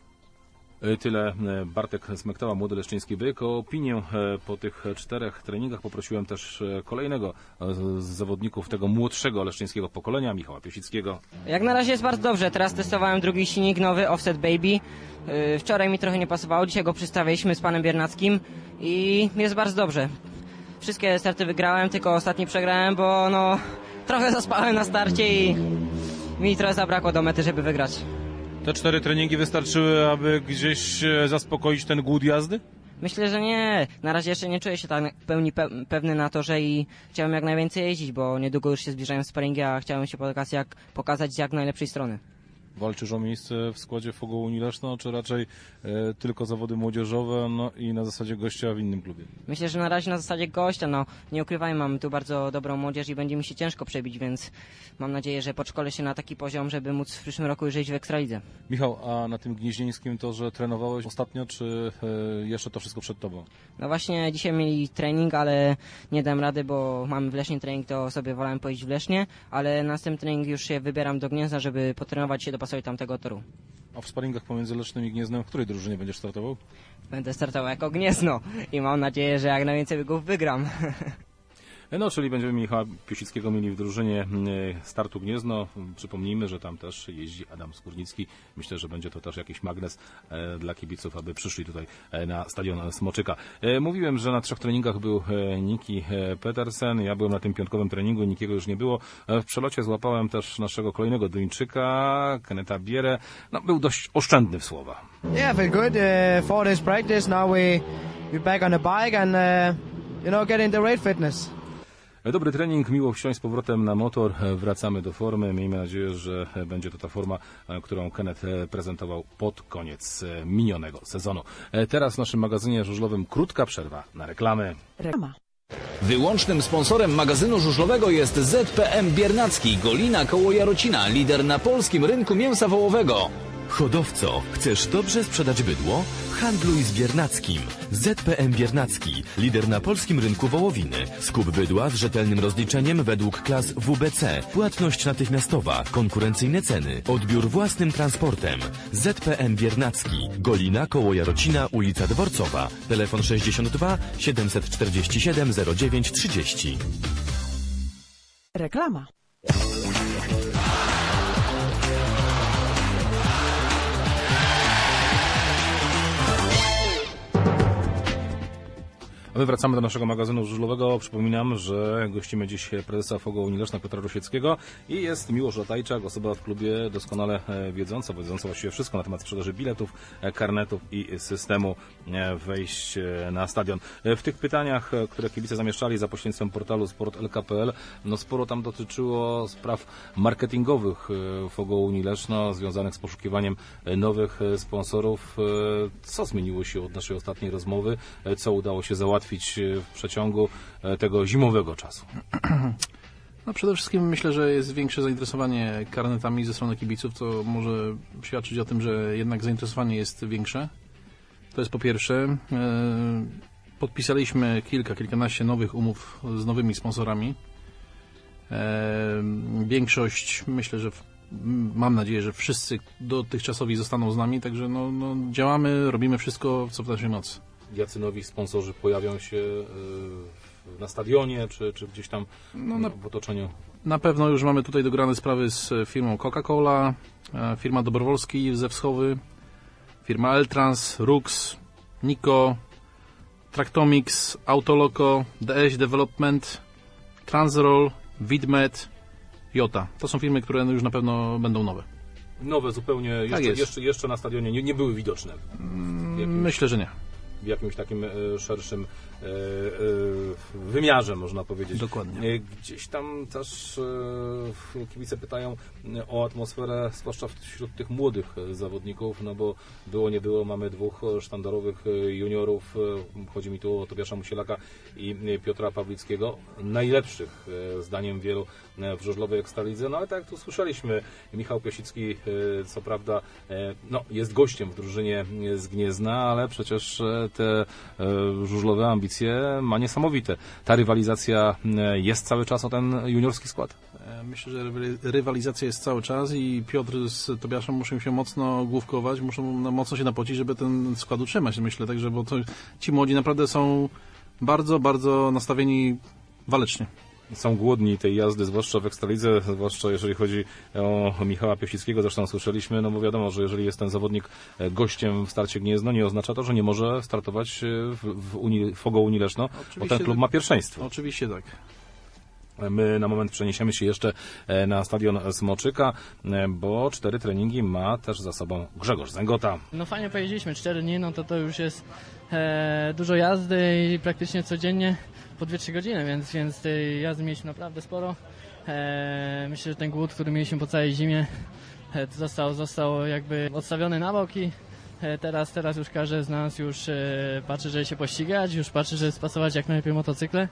Tyle Bartek Smektała, młody leszczyński byk. O opinię po tych czterech treningach poprosiłem też kolejnego z zawodników tego młodszego leszczyńskiego pokolenia, Michała Piasickiego. Jak na razie jest bardzo dobrze. Teraz testowałem drugi silnik nowy, Offset Baby. Wczoraj mi trochę nie pasowało, dzisiaj go przystawiliśmy z panem Biernackim i jest bardzo dobrze. Wszystkie starty wygrałem, tylko ostatni przegrałem, bo no trochę zaspałem na starcie i mi trochę zabrakło do mety, żeby wygrać. Te cztery treningi wystarczyły, aby gdzieś zaspokoić ten głód jazdy? Myślę, że nie. Na razie jeszcze nie czuję się tak w pełni pe- pewny na torze i chciałem jak najwięcej jeździć, bo niedługo już się zbliżają sparingi, a chciałem się pokazać jak, pokazać z jak najlepszej strony. Walczysz o miejsce w składzie Fogo Unii Leszno, czy raczej e, tylko zawody młodzieżowe, no i na zasadzie gościa w innym klubie? Myślę, że na razie na zasadzie gościa, no nie ukrywajmy, mamy tu bardzo dobrą młodzież i będzie mi się ciężko przebić, więc mam nadzieję, że podszkolę się na taki poziom, żeby móc w przyszłym roku już iść w Ekstralidze. Michał, a na tym gnieźnieńskim to, że trenowałeś ostatnio, czy e, jeszcze to wszystko przed tobą? No właśnie dzisiaj mieli trening, ale nie dam rady, bo mamy w Lesznie trening, to sobie wolałem pojeździć w Lesznie, ale na następny trening już się wybieram do Gniezna, żeby potrenować się, dopasować tamtego toru. A w sparingach pomiędzy Lesznem i Gnieznem w której drużynie będziesz startował? Będę startował jako Gniezno i mam nadzieję, że jak najwięcej biegów wygram. No, czyli będziemy Michała Piłsudskiego mieli w drużynie startu Gniezno. Przypomnijmy, że tam też jeździ Adam Skórnicki. Myślę, że będzie to też jakiś magnes dla kibiców, aby przyszli tutaj na stadion Smoczyka. Mówiłem, że na trzech treningach był Niki Petersen. Ja byłem na tym piątkowym treningu, Nikiego już nie było. W przelocie złapałem też naszego kolejnego Duńczyka, Keneta Bierę. No, był dość oszczędny w słowa. Yeah, felt good. Uh, four days practice. Now we we back on the bike and uh, you know get into race fitness. Dobry trening, miło wsiąść z powrotem na motor, wracamy do formy. Miejmy nadzieję, że będzie to ta forma, którą Kenneth prezentował pod koniec minionego sezonu. Teraz w naszym magazynie żużlowym krótka przerwa na reklamy. Reklama. Wyłącznym sponsorem magazynu żużlowego jest Z P M Biernacki, Golina koło Jarocina, lider na polskim rynku mięsa wołowego. Hodowco, chcesz dobrze sprzedać bydło? Handluj z Biernackim. Z P M Biernacki, lider na polskim rynku wołowiny. Skup bydła z rzetelnym rozliczeniem według klas W B C. Płatność natychmiastowa, konkurencyjne ceny, odbiór własnym transportem. Z P M Biernacki, Golina koło Jarocina, ulica Dworcowa. Telefon sześćdziesiąt dwa siedemset czterdzieści siedem zero dziewięć trzydzieści. Reklama. My wracamy do naszego magazynu żużlowego. Przypominam, że gościmy dziś prezesa Fogo Unii Leszna Piotra Rosieckiego i jest Miłosz Latajczak, osoba w klubie doskonale wiedząca, wiedząca właściwie wszystko na temat sprzedaży biletów, karnetów i systemu wejść na stadion. W tych pytaniach, które kibice zamieszczali za pośrednictwem portalu sport kropka l k kropka p l, no sporo tam dotyczyło spraw marketingowych Fogo Unii Leszno, związanych z poszukiwaniem nowych sponsorów. Co zmieniło się od naszej ostatniej rozmowy? Co udało się załatwić w przeciągu tego zimowego czasu? No przede wszystkim myślę, że jest większe zainteresowanie karnetami ze strony kibiców, co może świadczyć o tym, że jednak zainteresowanie jest większe. To jest po pierwsze. Podpisaliśmy kilka, kilkanaście nowych umów z nowymi sponsorami. Większość, myślę, że mam nadzieję, że wszyscy dotychczasowi zostaną z nami, także no, no, działamy, robimy wszystko, co w naszej mocy. Jacy nowi sponsorzy pojawią się na stadionie, czy, czy gdzieś tam no na, w otoczeniu? Na pewno już mamy tutaj dograne sprawy z firmą Coca-Cola, firma Dobrowolski ze Wschowy, firma Eltrans, Rux, Niko, Tractomix, Autoloco, D S Development, Transroll, Widmet, Jota. To są firmy, które już na pewno będą nowe. Nowe zupełnie, jeszcze, tak jeszcze, jeszcze na stadionie nie, nie były widoczne? Jakimś... Myślę, że nie. W jakimś takim e, szerszym e, e, wymiarze, można powiedzieć. Dokładnie. E, gdzieś tam też e, kibice pytają o atmosferę, zwłaszcza wśród tych młodych zawodników, no bo było nie było, mamy dwóch sztandarowych juniorów, chodzi mi tu o Tobiasza Musielaka i Piotra Pawlickiego, najlepszych zdaniem wielu w żużlowej Ekstralidze, no ale tak jak tu słyszeliśmy, Michał Piłsudski co prawda no, jest gościem w drużynie z Gniezna, ale przecież te żużlowe ambicje ma niesamowite. Ta rywalizacja jest cały czas o ten juniorski skład? Myślę, że rywalizacja jest cały czas i Piotr z Tobiaszem muszą się mocno główkować, muszą mocno się napocić, żeby ten skład utrzymać, myślę, także, bo to, ci młodzi naprawdę są bardzo, bardzo nastawieni walecznie. Są głodni tej jazdy, zwłaszcza w Ekstralidze, zwłaszcza jeżeli chodzi o Michała Piłsudskiego, zresztą słyszeliśmy, no bo wiadomo, że jeżeli jest ten zawodnik gościem w starcie Gniezno, nie oznacza to, że nie może startować w, w Unii, Fogo Unii Leszno, oczywiście, bo ten klub ma pierwszeństwo. Oczywiście tak. My na moment przeniesiemy się jeszcze na stadion Smoczyka, bo cztery treningi ma też za sobą Grzegorz Zęgota. No fajnie pojeździliśmy, cztery dni, no to to już jest e, dużo jazdy i praktycznie codziennie po dwie trzy godziny, więc, więc tej jazdy mieliśmy naprawdę sporo. E, myślę, że ten głód, który mieliśmy po całej zimie, e, został, został jakby odstawiony na bok i e, teraz, teraz już każdy z nas już e, patrzy, żeby się pościgać, już patrzy, żeby spasować jak najlepiej motocykle.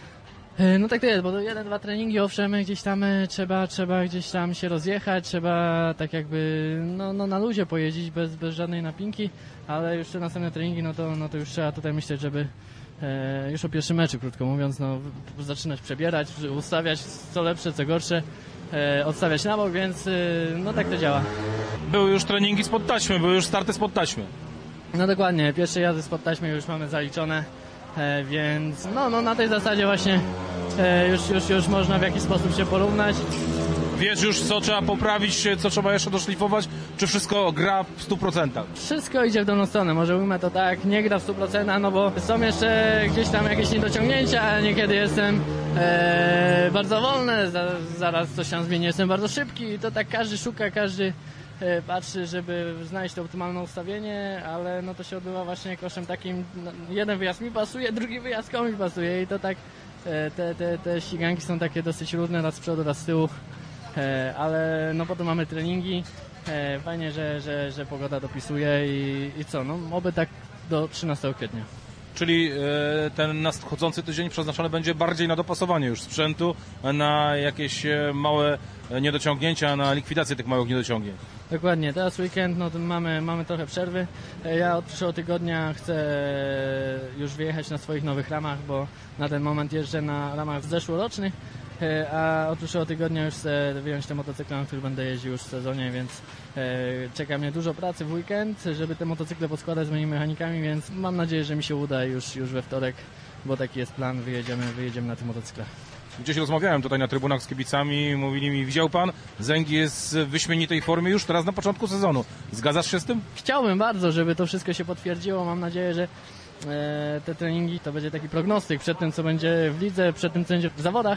E, no tak to jest, bo jeden, dwa treningi, owszem, gdzieś tam e, trzeba, trzeba gdzieś tam się rozjechać, trzeba tak jakby no, no na luzie pojeździć bez, bez żadnej napinki, ale już te następne treningi, no to, no to już trzeba tutaj myśleć, żeby e, już o pierwszym meczu, krótko mówiąc, no zaczynać przebierać, ustawiać co lepsze, co gorsze, e, odstawiać na bok, więc e, no tak to działa. Były już treningi spod taśmy, były już starty spod taśmy. No dokładnie, pierwsze jazdy spod taśmy już mamy zaliczone, e, więc no, no na tej zasadzie właśnie e, już, już, już można w jakiś sposób się porównać. Wiesz już, co trzeba poprawić, co trzeba jeszcze doszlifować, czy wszystko gra w stu procentach? Wszystko idzie w dobrą stronę, może ujmę to tak, nie gra w stu procentach, no bo są jeszcze gdzieś tam jakieś niedociągnięcia, niekiedy jestem e, bardzo wolny, za, zaraz coś tam zmienię, jestem bardzo szybki i to tak każdy szuka, każdy e, patrzy, żeby znaleźć to optymalne ustawienie, ale no to się odbywa właśnie kosztem takim, no, jeden wyjazd mi pasuje, drugi wyjazd komuś pasuje i to tak e, te, te, te ściganki są takie dosyć różne, raz z przodu, raz z tyłu. E, ale no potem mamy treningi, e, fajnie, że, że, że pogoda dopisuje i, i co, no oby tak do trzynastego kwietnia. Czyli e, ten nadchodzący tydzień przeznaczony będzie bardziej na dopasowanie już sprzętu, na jakieś e, małe niedociągnięcia, na likwidację tych małych niedociągnięć. Dokładnie, teraz weekend, no to mamy, mamy trochę przerwy. E, ja od przyszłego tygodnia chcę już wyjechać na swoich nowych ramach, bo na ten moment jeżdżę na ramach zeszłorocznych. A od przyszłego tygodnia już chcę wyjąć te motocykle, na których będę jeździł już w sezonie, więc e, czeka mnie dużo pracy w weekend, żeby te motocykle poskładać z moimi mechanikami, więc mam nadzieję, że mi się uda już, już we wtorek, bo taki jest plan, wyjedziemy, wyjedziemy na tych motocyklach. Gdzieś rozmawiałem tutaj na trybunach z kibicami, mówili mi, widział pan, Zengi jest w wyśmienitej formie już teraz na początku sezonu. Zgadzasz się z tym? Chciałbym bardzo, żeby to wszystko się potwierdziło, mam nadzieję, że te treningi to będzie taki prognostyk przed tym, co będzie w lidze, przed tym, co będzie w zawodach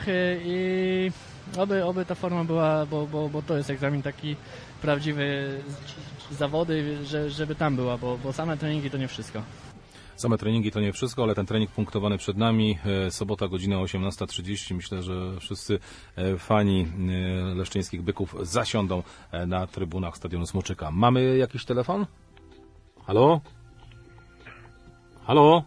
i oby, oby ta forma była, bo, bo, bo to jest egzamin taki prawdziwy, zawody, że, żeby tam była, bo, bo same treningi to nie wszystko. Same treningi to nie wszystko, ale ten trening punktowany przed nami, sobota godzina osiemnasta trzydzieści. Myślę, że wszyscy fani leszczyńskich byków zasiądą na trybunach stadionu Smoczyka. Mamy jakiś telefon? Halo? Halo?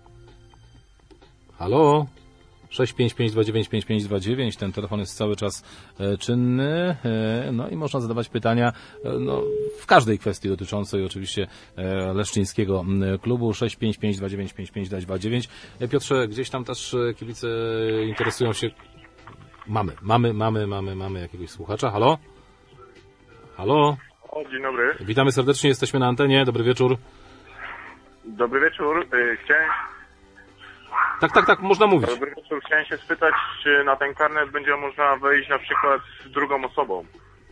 Halo? sześć pięć pięć dwa dziewięć pięć pięć dwa dziewięć. Ten telefon jest cały czas e, czynny. E, no i można zadawać pytania e, no, w każdej kwestii dotyczącej oczywiście e, leszczyńskiego m, klubu. sześć pięć pięć dwa dziewięć pięć pięć dwa dziewięć. E, Piotrze, gdzieś tam też e, kibice interesują się... Mamy, mamy, mamy, mamy, mamy jakiegoś słuchacza. Halo? Halo? O, dzień dobry. Witamy serdecznie, jesteśmy na antenie. Dobry wieczór. Dobry wieczór. Chciałem... Tak, tak, tak, można mówić. Dobry wieczór. Chciałem się spytać, czy na ten karnet będzie można wejść na przykład z drugą osobą?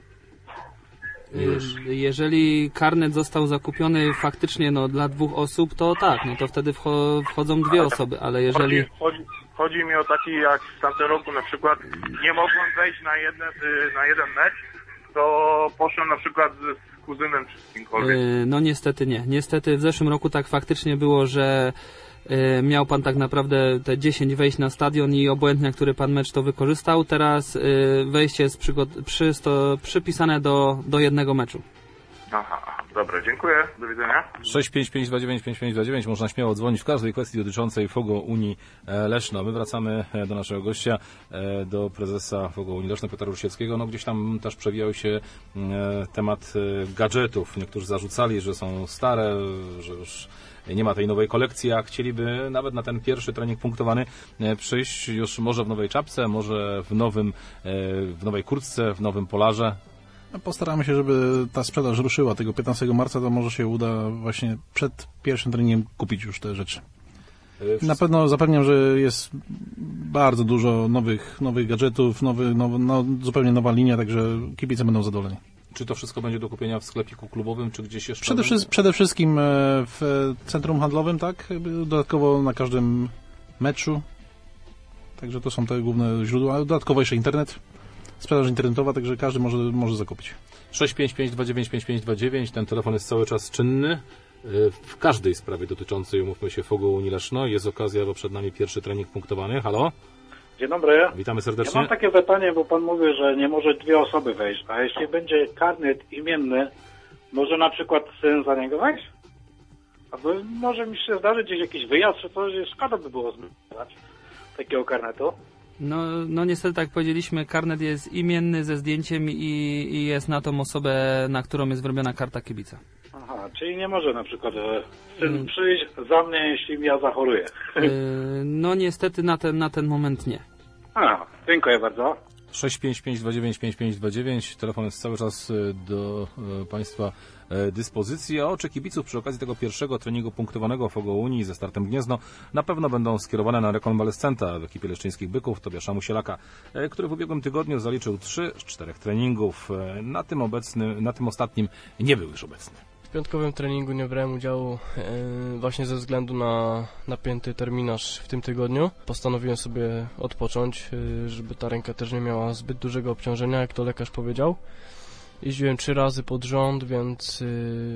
Już. Jeżeli karnet został zakupiony faktycznie no, dla dwóch osób, to tak, no to wtedy wchodzą dwie ale osoby, ale jeżeli... Chodzi, chodzi, chodzi mi o taki jak w tamtym roku na przykład nie mogłem wejść na, jedne, na jeden mecz, to poszłem na przykład z kuzynem czy z kimkolwiek. Yy, no niestety nie. Niestety w zeszłym roku tak faktycznie było, że yy, miał pan tak naprawdę te dziesięć wejść na stadion i obojętnie, który pan mecz to wykorzystał. Teraz yy, wejście jest przygo- przysto- przypisane do, do jednego meczu. Aha, aha, dobra, dziękuję, do widzenia. sześć pięć pięć dwa dziewięć pięć pięć dwa dziewięć. Można śmiało dzwonić w każdej kwestii dotyczącej Fogo Unii Leszno. My wracamy do naszego gościa, do prezesa Fogo Unii Leszno, Piotra Rusieckiego. No gdzieś tam też przewijał się temat gadżetów. Niektórzy zarzucali, że są stare, że już nie ma tej nowej kolekcji, a chcieliby nawet na ten pierwszy trening punktowany przyjść już może w nowej czapce, może w nowym, w nowej kurtce, w nowym polarze. Postaramy się, żeby ta sprzedaż ruszyła tego piętnastego marca, to może się uda właśnie przed pierwszym treningiem kupić już te rzeczy. Na pewno zapewniam, że jest bardzo dużo nowych, nowych gadżetów, nowy, nowy, no, zupełnie nowa linia, także kibice będą zadowoleni. Czy to wszystko będzie do kupienia w sklepiku klubowym, czy gdzieś jeszcze? Przede, wszystkim, przede wszystkim w centrum handlowym, tak, dodatkowo na każdym meczu, także to są te główne źródła, dodatkowo jeszcze internet. Sprzedaż internetowa, także każdy może, może zakupić. sześć pięć pięć dwa dziewięć pięć pięć dwa dziewięć. Ten telefon jest cały czas czynny. W każdej sprawie dotyczącej, umówmy się, Fogo Unii Leszno. Jest okazja, bo przed nami pierwszy trening punktowany. Halo? Dzień dobry. Witamy Ja serdecznie. mam takie pytanie, bo pan mówi, że nie może dwie osoby wejść, a jeśli będzie karnet imienny, może na przykład syn za niego wejść? Albo może mi się zdarzyć gdzieś jakiś wyjazd, czy coś, szkoda by było zbywać takiego karnetu. No, no niestety, tak jak powiedzieliśmy, karnet jest imienny ze zdjęciem i, i jest na tą osobę, na którą jest wyrobiona karta kibica. Aha, czyli nie może na przykład e, syn przyjść za mnie, jeśli ja zachoruję. Yy, no niestety na ten, na ten moment nie. A, dziękuję bardzo. sześć pięć pięć dwa dziewięć pięć pięć dwa dziewięć. Telefon jest cały czas e, do e, Państwa e, dyspozycji, a oczy kibiców przy okazji tego pierwszego treningu punktowanego w Fogo Unii ze startem Gniezno na pewno będą skierowane na rekonwalescenta w ekipie leszczyńskich Byków Tobiasza Musielaka, e, który w ubiegłym tygodniu zaliczył trzy z czterech treningów. E, na tym obecnym, na tym ostatnim nie był już obecny. W piątkowym treningu nie brałem udziału e, właśnie ze względu na napięty terminarz w tym tygodniu. Postanowiłem sobie odpocząć, e, żeby ta ręka też nie miała zbyt dużego obciążenia, jak to lekarz powiedział. Jeździłem trzy razy pod rząd, więc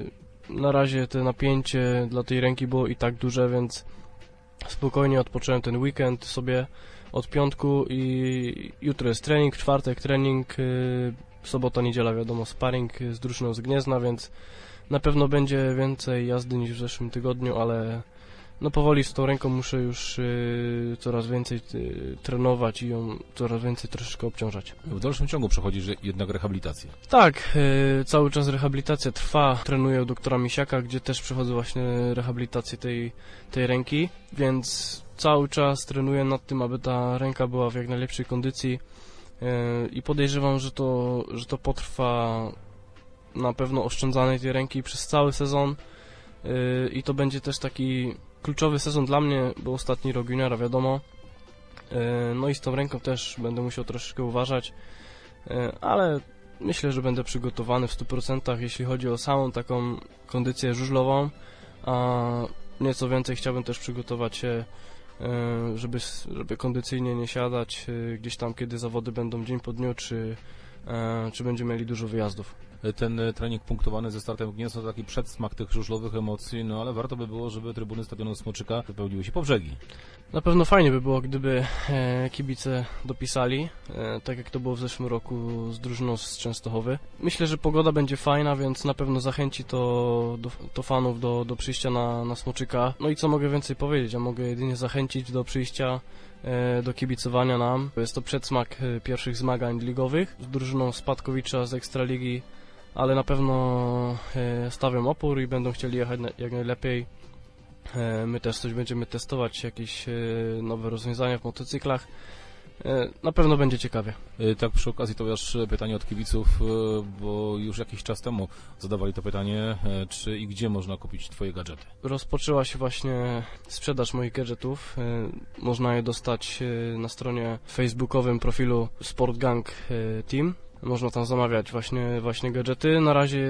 e, na razie to napięcie dla tej ręki było i tak duże, więc spokojnie odpocząłem ten weekend sobie od piątku i jutro jest trening, w czwartek trening, e, sobota, niedziela wiadomo sparring z drużyną z Gniezna, więc na pewno będzie więcej jazdy niż w zeszłym tygodniu, ale no powoli z tą ręką muszę już y, coraz więcej y, trenować i ją coraz więcej troszeczkę obciążać. W dalszym ciągu przechodzisz jednak rehabilitację. Tak, y, cały czas rehabilitacja trwa. Trenuję u doktora Misiaka, gdzie też przechodzę właśnie rehabilitację tej, tej ręki, więc cały czas trenuję nad tym, aby ta ręka była w jak najlepszej kondycji y, i podejrzewam, że to, że to potrwa na pewno oszczędzanej tej ręki przez cały sezon yy, i to będzie też taki kluczowy sezon dla mnie, bo ostatni rok juniora wiadomo, yy, no i z tą ręką też będę musiał troszeczkę uważać, yy, ale myślę, że będę przygotowany w stu procentach, jeśli chodzi o samą taką kondycję żużlową, a nieco więcej chciałbym też przygotować się, yy, żeby, żeby kondycyjnie nie siadać yy, gdzieś tam, kiedy zawody będą dzień po dniu, czy, yy, czy będziemy mieli dużo wyjazdów. Ten trening punktowany ze startem w Gniezno to taki przedsmak tych żużlowych emocji, no ale warto by było, żeby trybuny stadionu Smoczyka wypełniły się po brzegi. Na pewno fajnie by było, gdyby e, kibice dopisali, e, tak jak to było w zeszłym roku z drużyną z Częstochowy. Myślę, że pogoda będzie fajna, więc na pewno zachęci to, do, to fanów do, do przyjścia na, na Smoczyka. No i co mogę więcej powiedzieć? Ja mogę jedynie zachęcić do przyjścia, e, do kibicowania nam. Jest to przedsmak e, pierwszych zmagań ligowych z drużyną Spadkowicza z Ekstraligi, ale na pewno e, stawiam opór i będą chcieli jechać na, jak najlepiej. E, my też coś będziemy testować, jakieś e, nowe rozwiązania w motocyklach. E, na pewno będzie ciekawie. E, tak przy okazji to wiesz pytanie od kibiców, e, bo już jakiś czas temu zadawali to pytanie, e, czy i gdzie można kupić Twoje gadżety? Rozpoczęła się właśnie sprzedaż moich gadżetów. E, można je dostać e, na stronie facebookowym profilu Sport Gang e, Team. Można tam zamawiać właśnie, właśnie gadżety. Na razie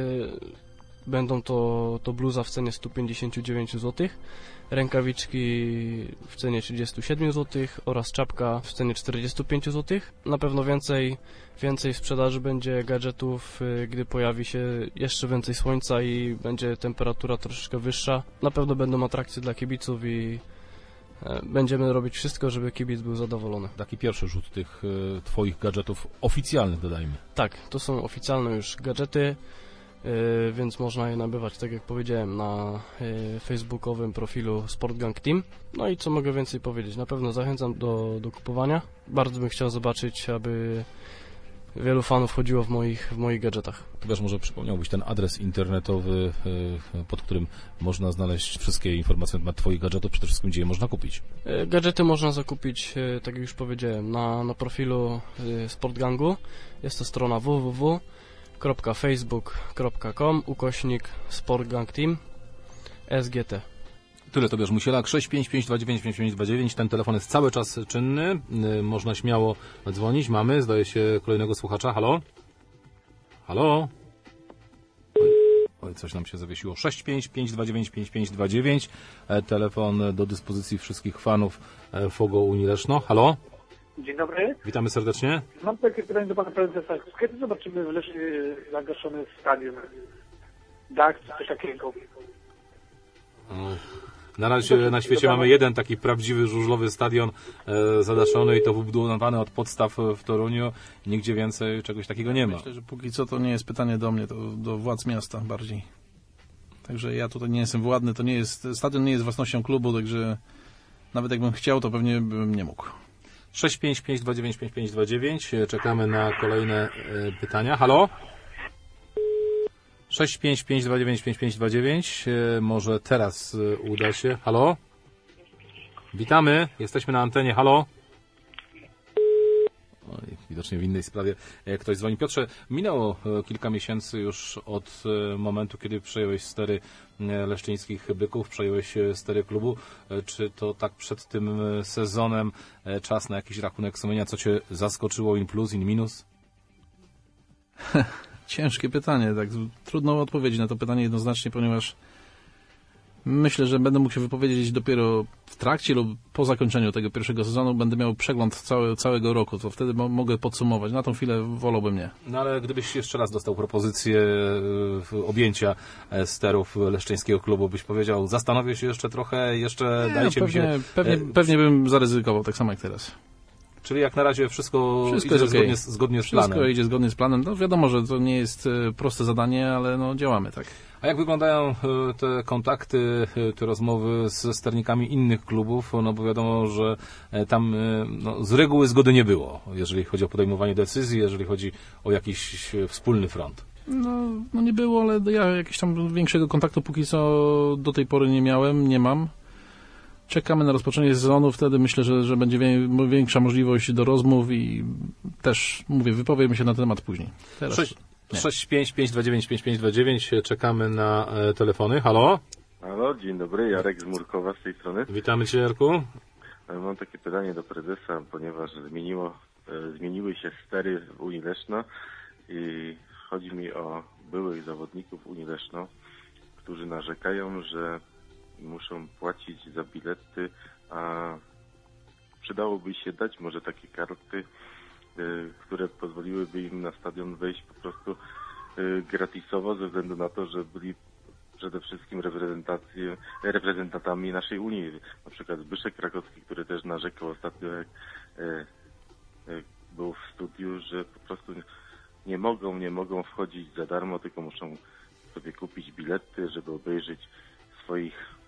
będą to, to bluza w cenie sto pięćdziesiąt dziewięć złotych, rękawiczki w cenie trzydzieści siedem złotych oraz czapka w cenie czterdzieści pięć złotych. Na pewno więcej, więcej w sprzedaży będzie gadżetów, gdy pojawi się jeszcze więcej słońca i będzie temperatura troszeczkę wyższa. Na pewno będą atrakcje dla kibiców i będziemy robić wszystko, żeby kibic był zadowolony. Taki pierwszy rzut tych e, Twoich gadżetów oficjalnych, dodajmy. Tak, to są oficjalne już gadżety, e, więc można je nabywać, tak jak powiedziałem, na e, facebookowym profilu Sport Gang Team. No i co mogę więcej powiedzieć? Na pewno zachęcam do, do kupowania. Bardzo bym chciał zobaczyć, aby wielu fanów chodziło w moich, w moich gadżetach. To wiesz, może przypomniałbyś ten adres internetowy, pod którym można znaleźć wszystkie informacje na temat Twoich gadżetów, przede wszystkim gdzie je można kupić? Gadżety można zakupić, tak jak już powiedziałem, na, na profilu Sportgangu. Jest to strona w w w kropka facebook kropka com ukośnik Sportgang Team S G T. Tyle Tobiasz Musielak, sześć pięć pięć dwa dziewięć pięć pięć dwa dziewięć. Ten telefon jest cały czas czynny. Można śmiało dzwonić. Mamy, zdaje się, kolejnego słuchacza. Halo? Halo? Oj, oj coś nam się zawiesiło. sześć pięć pięć dwa dziewięć pięć pięć dwa dziewięć. Telefon do dyspozycji wszystkich fanów Fogo Unii Leszno. Halo? Dzień dobry. Witamy serdecznie. Mam takie pytanie do pana prezesa. Kiedy zobaczymy w Lesznie zagaszony stadion? Dach czy coś takiego? Na razie na świecie mamy jeden taki prawdziwy żużlowy stadion e, zadaszony i to wybudowany od podstaw w Toruniu. Nigdzie więcej czegoś takiego nie ma. Myślę, że póki co to nie jest pytanie do mnie, to do władz miasta bardziej. Także ja tutaj nie jestem władny, to nie jest, stadion nie jest własnością klubu, także nawet jakbym chciał, to pewnie bym nie mógł. sześć pięć pięć dwa dziewięć pięć pięć dwa dziewięć. Czekamy na kolejne e, pytania. Halo? sześć pięć pięć dwa dziewięć pięć pięć dwa dziewięć. E, może teraz e, uda się. Halo? Witamy. Jesteśmy na antenie. Halo? Oj, widocznie w innej sprawie e, ktoś dzwoni. Piotrze, minęło e, kilka miesięcy już od e, momentu, kiedy przejąłeś stery e, leszczyńskich Byków, przejąłeś e, stery klubu. E, czy to tak przed tym e, sezonem e, czas na jakiś rachunek sumienia? Co cię zaskoczyło, in plus, in minus? Ciężkie pytanie, tak. Trudno odpowiedzieć na to pytanie jednoznacznie, ponieważ myślę, że będę mógł się wypowiedzieć dopiero w trakcie lub po zakończeniu tego pierwszego sezonu. Będę miał przegląd całe, całego roku, to wtedy mo- mogę podsumować. Na tą chwilę wolałbym nie. No ale gdybyś jeszcze raz dostał propozycję e, objęcia e, sterów leszczyńskiego klubu, byś powiedział, zastanowię się jeszcze trochę, jeszcze Nie, dajcie pewnie, mi się... Pewnie, e, pewnie bym zaryzykował, tak samo jak teraz. Czyli jak na razie wszystko, Wszystko idzie jest okay. zgodnie, z, zgodnie z Wszystko planem. idzie zgodnie z planem. No wiadomo, że to nie jest e, proste zadanie, ale no działamy, tak. A jak wyglądają e, te kontakty, e, te rozmowy ze sternikami innych klubów? No bo wiadomo, że e, tam e, no, z reguły zgody nie było, jeżeli chodzi o podejmowanie decyzji, jeżeli chodzi o jakiś e, wspólny front. No, no nie było, ale ja jakiegoś tam większego kontaktu póki co do tej pory nie miałem, nie mam. Czekamy na rozpoczęcie sezonu, wtedy myślę, że, że będzie większa możliwość do rozmów i też, mówię, wypowiemy się na ten temat później. Teraz sześć pięć pięć dwa dziewięć pięć pięć dwa dziewięć. Czekamy na e, telefony. Halo? Halo, dzień dobry, Jarek z Murkowa z tej strony. Witamy Cię, Jarku. Mam takie pytanie do prezesa, ponieważ zmieniło, e, zmieniły się stery w Unii Leszno i chodzi mi o byłych zawodników Unii Leszno, którzy narzekają, że muszą płacić za bilety, a przydałoby się dać może takie karty, y, które pozwoliłyby im na stadion wejść po prostu y, gratisowo, ze względu na to, że byli przede wszystkim reprezentacje, reprezentantami naszej Unii. Na przykład Zbyszek Krakowski, który też narzekał ostatnio, jak y, y, był w studiu, że po prostu nie mogą, nie mogą wchodzić za darmo, tylko muszą sobie kupić bilety, żeby obejrzeć swoich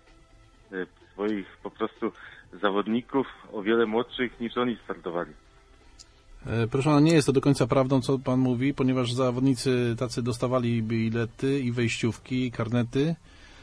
swoich po prostu zawodników o wiele młodszych niż oni startowali. Proszę pana, nie jest to do końca prawdą, co pan mówi, ponieważ zawodnicy tacy dostawali bilety i wejściówki, i karnety.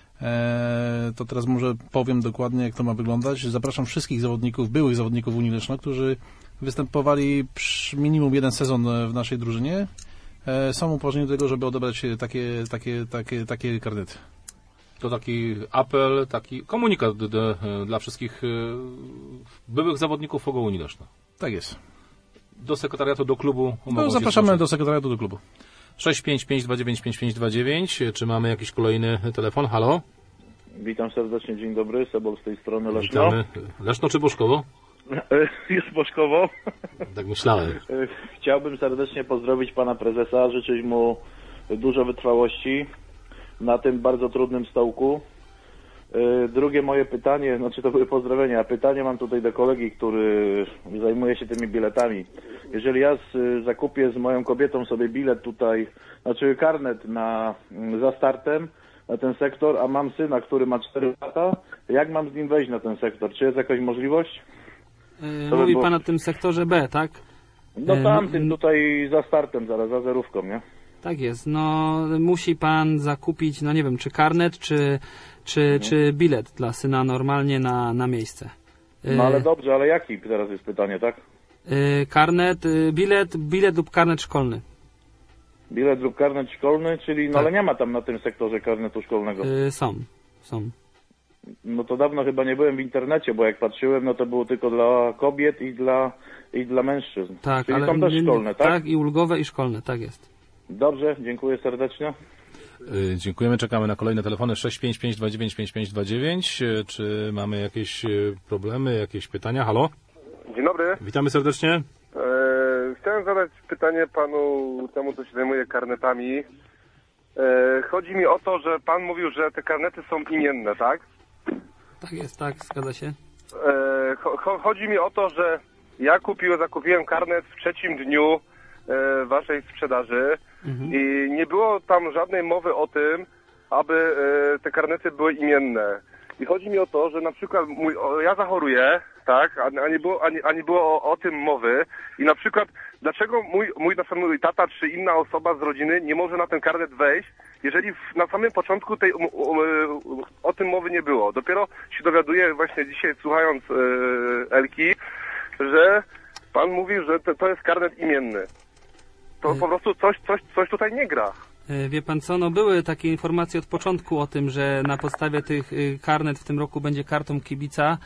Eee, to teraz może powiem dokładnie, jak to ma wyglądać. Zapraszam wszystkich zawodników, byłych zawodników Unii Leszno, którzy występowali minimum jeden sezon w naszej drużynie. Eee, są upoważnieni do tego, żeby odebrać takie, takie, takie, takie karnety. To taki apel, taki komunikat do, do, dla wszystkich byłych zawodników F O G O Unii Leszno. Tak jest. Do sekretariatu, do klubu. No, zapraszamy do sekretariatu, do klubu. sześć pięć pięć dwa dziewięć pięć pięć dwa dziewięć. Czy mamy jakiś kolejny telefon? Halo? Witam serdecznie, dzień dobry. Sebol z tej strony, Leszno. Witamy. Leszno czy Boszkowo? Jest Boszkowo. Tak myślałem. Chciałbym serdecznie pozdrowić pana prezesa, życzyć mu dużo wytrwałości na tym bardzo trudnym stołku. Drugie moje pytanie, znaczy to były pozdrowienia, pytanie mam tutaj do kolegi, który zajmuje się tymi biletami. Jeżeli ja z, zakupię z moją kobietą sobie bilet tutaj, znaczy karnet na, za startem na ten sektor, a mam syna, który ma cztery lata, jak mam z nim wejść na ten sektor? Czy jest jakaś możliwość? Yy, mówi by pan o tym sektorze B, tak? No tamtym tutaj za startem zaraz, za zerówką, nie? Tak jest, no musi pan zakupić, no nie wiem, czy karnet, czy, czy, mhm. czy bilet dla syna normalnie na, na miejsce. No ale dobrze, ale jaki teraz jest pytanie, tak? Yy, karnet, yy, bilet, bilet lub karnet szkolny. Bilet lub karnet szkolny, czyli, no tak. ale nie ma tam na tym sektorze karnetu szkolnego. Yy, są, są. No to dawno chyba nie byłem w internecie, bo jak patrzyłem, no to było tylko dla kobiet i dla, i dla mężczyzn. Tak, czyli ale są też szkolne, tak? Tak, i ulgowe, i szkolne, tak jest. Dobrze, dziękuję serdecznie. Yy, dziękujemy, czekamy na kolejne telefony sześć pięć pięć dwa dziewięć pięć pięć dwa dziewięć. Yy, czy mamy jakieś yy, problemy, jakieś pytania? Halo? Dzień dobry. Witamy serdecznie. Eee, chciałem zadać pytanie panu temu, co się zajmuje karnetami. Eee, chodzi mi o to, że pan mówił, że te karnety są imienne, tak? Tak jest, tak, zgadza się. E, cho, chodzi mi o to, że ja kupiłem, zakupiłem karnet w trzecim dniu e, waszej sprzedaży mhm. i nie było tam żadnej mowy o tym, aby e, te karnety były imienne. I chodzi mi o to, że na przykład mój, o, ja zachoruję, tak, a, a nie było, a nie, a nie było o, o tym mowy i na przykład dlaczego mój, mój, na przykład mój tata czy inna osoba z rodziny nie może na ten karnet wejść, jeżeli w, na samym początku tej, um, um, o tym mowy nie było. Dopiero się dowiaduję właśnie dzisiaj, słuchając e, Elki, że pan mówił, że to, to jest karnet imienny. To po prostu coś, coś, coś tutaj nie gra. Wie pan co, no były takie informacje od początku o tym, że na podstawie tych karnet w tym roku będzie kartą kibica.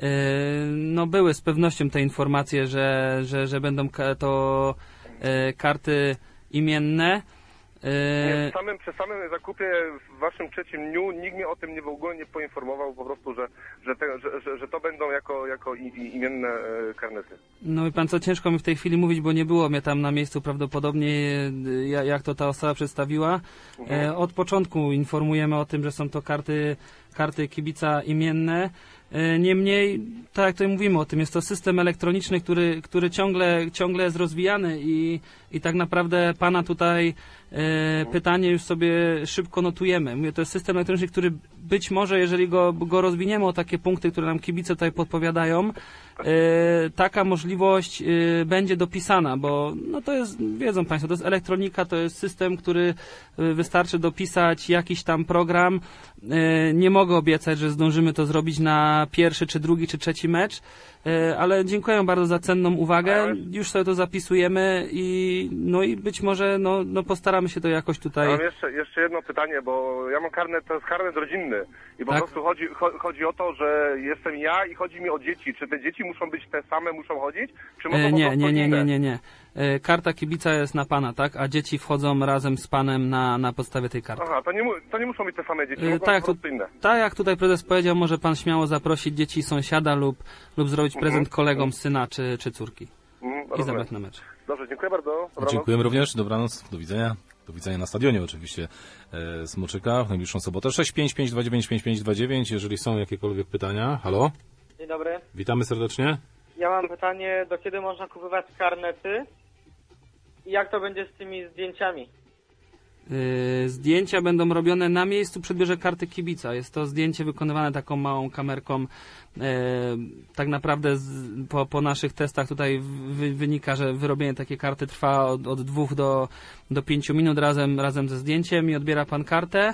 No były z pewnością te informacje, że, że, że będą to karty imienne. Nie, przy, samym, przy samym zakupie w waszym trzecim dniu nikt mnie o tym nie w ogóle nie poinformował po prostu, że, że, te, że, że, że to będą jako, jako i, i imienne e, karnety. No i pan co, ciężko mi w tej chwili mówić, bo nie było mnie tam na miejscu prawdopodobnie, jak to ta osoba przedstawiła. Mhm. E, od początku informujemy o tym, że są to karty, karty kibica imienne. Niemniej, tak jak tutaj mówimy o tym, jest to system elektroniczny, który, który ciągle, ciągle jest rozwijany i, i tak naprawdę pana tutaj e, pytanie już sobie szybko notujemy. Mówię, to jest system elektroniczny, który być może, jeżeli go, go rozwiniemy o takie punkty, które nam kibice tutaj podpowiadają, e, taka możliwość e, będzie dopisana, bo no to jest, wiedzą państwo, to jest elektronika, to jest system, który wystarczy dopisać jakiś tam program. E, nie mogę obiecać, że zdążymy to zrobić na pierwszy, czy drugi, czy trzeci mecz, ale dziękuję bardzo za cenną uwagę. Już sobie to zapisujemy i no i być może no, no postaramy się to jakoś tutaj... Mam jeszcze, jeszcze jedno pytanie, bo ja mam karnet, to jest karnet rodzinny i po tak? prostu chodzi, chodzi o to, że jestem ja i chodzi mi o dzieci. Czy te dzieci muszą być te same, muszą chodzić? Czy mogą e, po nie, prostu nie, nie, inne? nie, nie, nie. E, karta kibica jest na pana, tak? A dzieci wchodzą razem z panem na, na podstawie tej karty. Aha, to nie, to nie muszą być te same dzieci, e, mogą tak, po prostu tu, inne. tak jak tutaj prezes powiedział, może pan śmiało zaprosić dzieci sąsiada lub, lub zrobić prezent mhm. kolegom syna czy, czy córki. Mhm, I zabrać na mecz. Dobrze, dziękuję bardzo. Dobranoc. Dziękujemy również, dobranoc, do widzenia. Do widzenia na stadionie oczywiście e, Smoczyka w najbliższą sobotę. sześć pięć pięć dwa dziewięć pięć pięć dwa dziewięć, jeżeli są jakiekolwiek pytania. Halo? Dzień dobry. Witamy serdecznie. Ja mam pytanie, do kiedy można kupować karnety i jak to będzie z tymi zdjęciami? Yy, zdjęcia będą robione na miejscu przy odbiorze karty kibica. Jest to zdjęcie wykonywane taką małą kamerką. Yy, tak naprawdę z, po, po naszych testach tutaj wy, wynika, że wyrobienie takiej karty trwa od, od dwóch do, do pięciu minut razem, razem ze zdjęciem i odbiera pan kartę.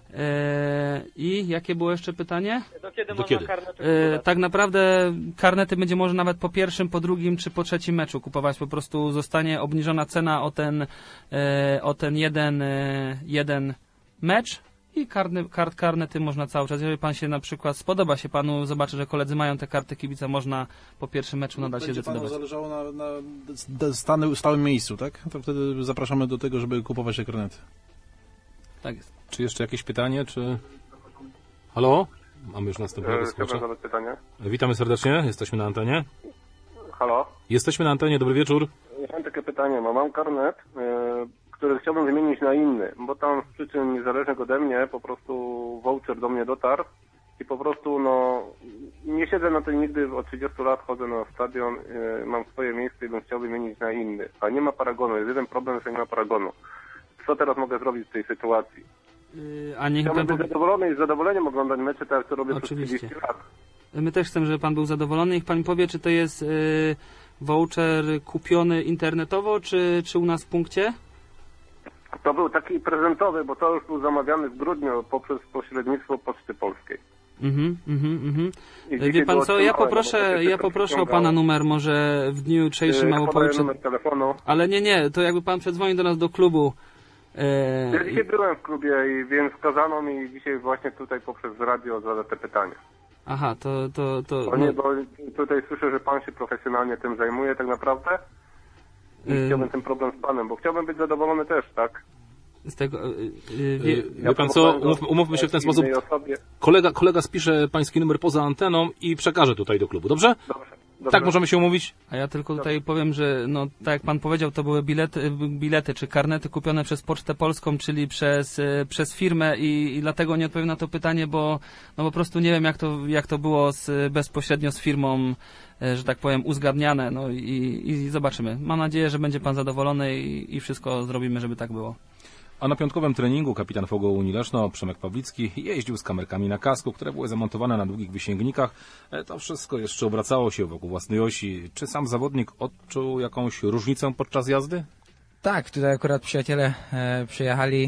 I jakie było jeszcze pytanie? Do kiedy do można kiedy? karnety e, Tak naprawdę karnety będzie można nawet po pierwszym, po drugim czy po trzecim meczu kupować. Po prostu zostanie obniżona cena o ten, e, o ten jeden, e, jeden mecz i karny, kart, karnety można cały czas. Jeżeli pan się na przykład spodoba się panu, zobaczy, że koledzy mają te karty kibica, można po pierwszym meczu nadal się zdecydować. Będzie panu zależało na, na stany, stałym miejscu, tak? To wtedy zapraszamy do tego, żeby kupować te karnety. Tak jest. Czy jeszcze jakieś pytanie, czy... Halo? Mamy już następnego słuchacza. Chciałbym zadać pytanie. Witamy serdecznie, jesteśmy na antenie. Halo? Jesteśmy na antenie, dobry wieczór. Ja mam takie pytanie, bo mam karnet, yy, który chciałbym wymienić na inny, bo tam z przyczyn niezależnych ode mnie po prostu voucher do mnie dotarł i po prostu no nie siedzę na tym nigdy, od trzydziestu lat chodzę na stadion, yy, mam swoje miejsce i bym chciał wymienić na inny, a nie ma paragonu, jest jeden problem, że nie ma paragonu. Co teraz mogę zrobić w tej sytuacji? Yy, a niech Chciałbym pan być zadowolony i z zadowoleniem oglądać mecze, tak jak to robię Oczywiście. przez trzydzieści lat. My też chcemy, żeby pan był zadowolony. Niech pan mi powie, czy to jest yy, voucher kupiony internetowo, czy, czy u nas w punkcie? To był taki prezentowy, bo to już był zamawiany w grudniu poprzez pośrednictwo Poczty Polskiej. Mhm, mhm, mhm. I Wie pan było co, ja otrzymałem, poproszę, bo to się ja tak poproszę o ściągało. pana numer może w dniu jutrzejszym Yy, albo podaję pojutrze. numer telefonu. Ale nie, nie, to jakby pan przedzwonił do nas do klubu. Ja Yy, dzisiaj byłem w klubie, i więc kazano mi dzisiaj właśnie tutaj poprzez radio zadać te pytania. aha, to... to, to Bo nie, bo tutaj słyszę, że pan się profesjonalnie tym zajmuje tak naprawdę. I Yy. chciałbym ten problem z panem, bo chciałbym być zadowolony też, tak? Z tego... Yy, wie, Wie, wie pan co, umów, umówmy się w ten sposób. Kolega, kolega spisze pański numer poza anteną i przekaże tutaj do klubu, dobrze? Dobrze. Dobrze. Tak możemy się umówić? A ja tylko tutaj powiem, że no tak jak pan powiedział, to były bilety, bilety czy karnety kupione przez Pocztę Polską, czyli przez, e, przez firmę i, i dlatego nie odpowiem na to pytanie, bo no po prostu nie wiem jak to, jak to było z, bezpośrednio z firmą, e, że tak powiem, uzgadniane, no i, i zobaczymy. Mam nadzieję, że będzie pan zadowolony i, i wszystko zrobimy, żeby tak było. A na piątkowym treningu kapitan F O G O Unii Leszno, Przemek Pawlicki, jeździł z kamerkami na kasku, które były zamontowane na długich wysięgnikach. To wszystko jeszcze obracało się wokół własnej osi. Czy sam zawodnik odczuł jakąś różnicę podczas jazdy? Tak, tutaj akurat przyjaciele e, przyjechali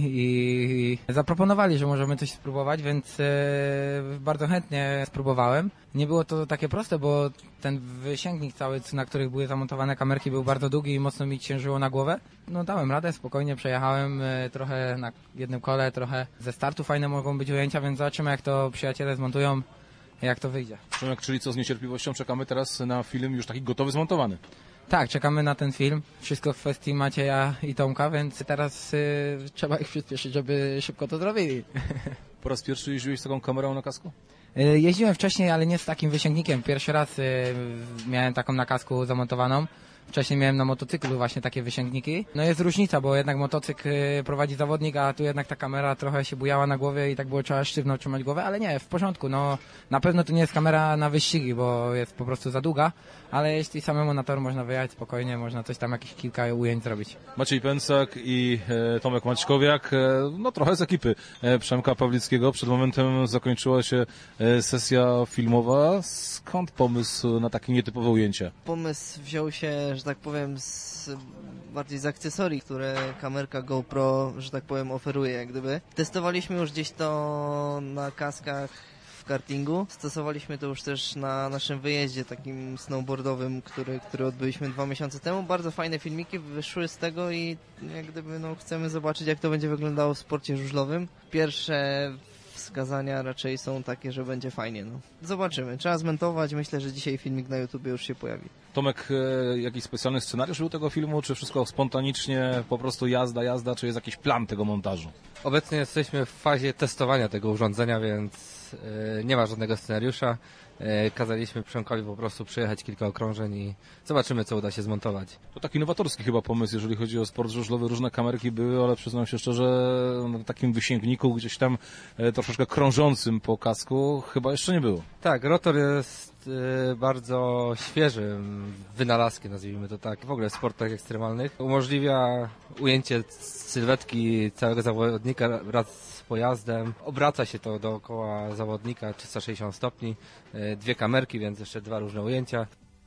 i, i zaproponowali, że możemy coś spróbować, więc e, bardzo chętnie spróbowałem. Nie było to takie proste, bo ten wysięgnik cały, na których były zamontowane kamerki, był bardzo długi i mocno mi ciężyło na głowę. No dałem radę, spokojnie przejechałem e, trochę na jednym kole, trochę ze startu fajne mogą być ujęcia, więc zobaczymy jak to przyjaciele zmontują, jak to wyjdzie. Przemek, czyli co, z niecierpliwością czekamy teraz na film już taki gotowy, zmontowany? Tak, czekamy na ten film. Wszystko w kwestii Macieja i Tomka, więc teraz y, trzeba ich przyspieszyć, żeby szybko to zrobili. Po raz pierwszy jeździłeś z taką kamerą na kasku? Y, jeździłem wcześniej, ale nie z takim wysięgnikiem. Pierwszy raz y, miałem taką na kasku zamontowaną. Wcześniej miałem na motocyklu właśnie takie wysięgniki. No jest różnica, bo jednak motocykl prowadzi zawodnik, a tu jednak ta kamera trochę się bujała na głowie i tak było trzeba sztywno trzymać głowę, ale nie, w porządku. No na pewno to nie jest kamera na wyścigi, bo jest po prostu za długa, ale jeśli samemu na tor można wyjechać spokojnie, można coś tam jakieś kilka ujęć zrobić. Maciej Pęcak i e, Tomek Maćkowiak, e, no trochę z ekipy e, Przemka Pawlickiego. Przed momentem zakończyła się e, sesja filmowa. Skąd pomysł na takie nietypowe ujęcie? Pomysł wziął się, że tak powiem, z, bardziej z akcesorii, które kamerka GoPro, że tak powiem, oferuje, jak gdyby. Testowaliśmy już gdzieś to na kaskach w kartingu. Stosowaliśmy to już też na naszym wyjeździe takim snowboardowym, który, który odbyliśmy dwa miesiące temu. Bardzo fajne filmiki wyszły z tego i jak gdyby no, chcemy zobaczyć, jak to będzie wyglądało w sporcie żużlowym. Pierwsze wskazania raczej są takie, że będzie fajnie. No. Zobaczymy. Trzeba zmontować. Myślę, że dzisiaj filmik na YouTubie już się pojawi. Tomek, e, jakiś specjalny scenariusz był tego filmu, czy wszystko spontanicznie, po prostu jazda, jazda, czy jest jakiś plan tego montażu? Obecnie jesteśmy w fazie testowania tego urządzenia, więc e, nie ma żadnego scenariusza. E, kazaliśmy Przemkowi po prostu przejechać kilka okrążeń i zobaczymy, co uda się zmontować. To taki nowatorski chyba pomysł, jeżeli chodzi o sport żużlowy. Różne kamerki były, ale przyznam się szczerze, na takim wysięgniku gdzieś tam e, troszeczkę krążącym po kasku chyba jeszcze nie było. Tak, rotor jest e, bardzo świeżym wynalazkiem, nazwijmy to tak. W ogóle w sportach ekstremalnych umożliwia ujęcie sylwetki całego zawodnika wraz z pojazdem. Obraca się to dookoła zawodnika trzysta sześćdziesiąt stopni. E, dwie kamerki, więc jeszcze dwa różne ujęcia.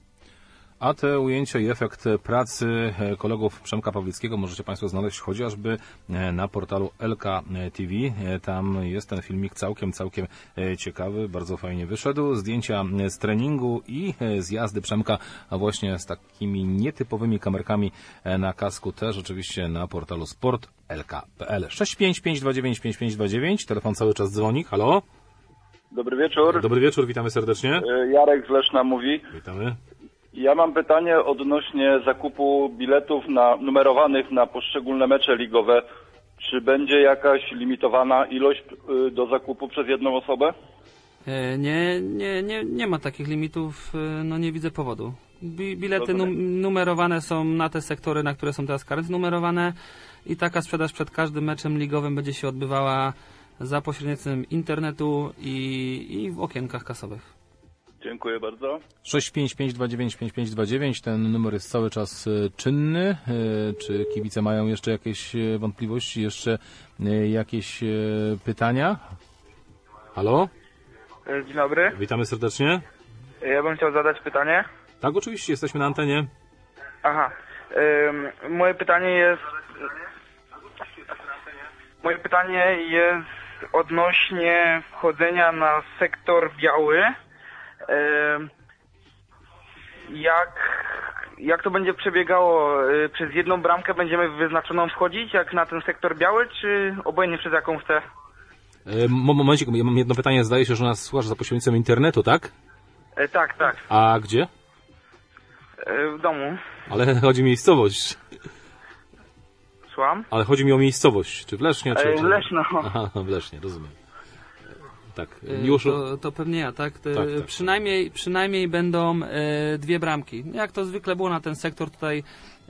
A te ujęcia i efekt pracy kolegów Przemka Pawlickiego możecie Państwo znaleźć chociażby na portalu L K T V. Tam jest ten filmik całkiem, całkiem ciekawy, bardzo fajnie wyszedł. Zdjęcia z treningu i z jazdy Przemka, a właśnie z takimi nietypowymi kamerkami na kasku też oczywiście na portalu sport kropka l k kropka p l. sześć pięć pięć dwa dziewięć pięć pięć dwa dziewięć, telefon cały czas dzwoni. Halo? Dobry wieczór. Dobry wieczór, witamy serdecznie. Jarek z Leszna mówi. Witamy. Ja mam pytanie odnośnie zakupu biletów na, numerowanych na poszczególne mecze ligowe. Czy będzie jakaś limitowana ilość y, do zakupu przez jedną osobę? Nie, nie, nie, nie ma takich limitów, no nie widzę powodu. Bi- bilety num- numerowane są na te sektory, na które są teraz karty numerowane i taka sprzedaż przed każdym meczem ligowym będzie się odbywała za pośrednictwem internetu i, i w okienkach kasowych. Dziękuję bardzo. sześć pięć pięć dwa dziewięć pięć pięć dwa dziewięć, ten numer jest cały czas czynny. Czy kibice mają jeszcze jakieś wątpliwości, jeszcze jakieś pytania? Halo? Dzień dobry. Witamy serdecznie. Ja bym chciał zadać pytanie. Tak, oczywiście, jesteśmy na antenie. Aha. Ym, moje pytanie jest... Moje pytanie jest odnośnie wchodzenia na sektor biały. Jak, jak to będzie przebiegało? Przez jedną bramkę będziemy wyznaczoną wchodzić, jak na ten sektor biały, czy obojętnie przez jaką chcę? Momencik, ja mam jedno pytanie. Zdaje się, że nas słuchasz za pośrednictwem internetu, tak? E, tak, tak. A gdzie? E, w domu. Ale chodzi mi o miejscowość. Słucham? Ale chodzi mi o miejscowość. Czy w Lesznie, czy... E, Leszno. Aha, w Lesznie, rozumiem. Tak, Y, Miłoszu... to, to pewnie ja, tak? Te, tak, tak. Przynajmniej, przynajmniej będą e, dwie bramki. Jak to zwykle było na ten sektor tutaj, e,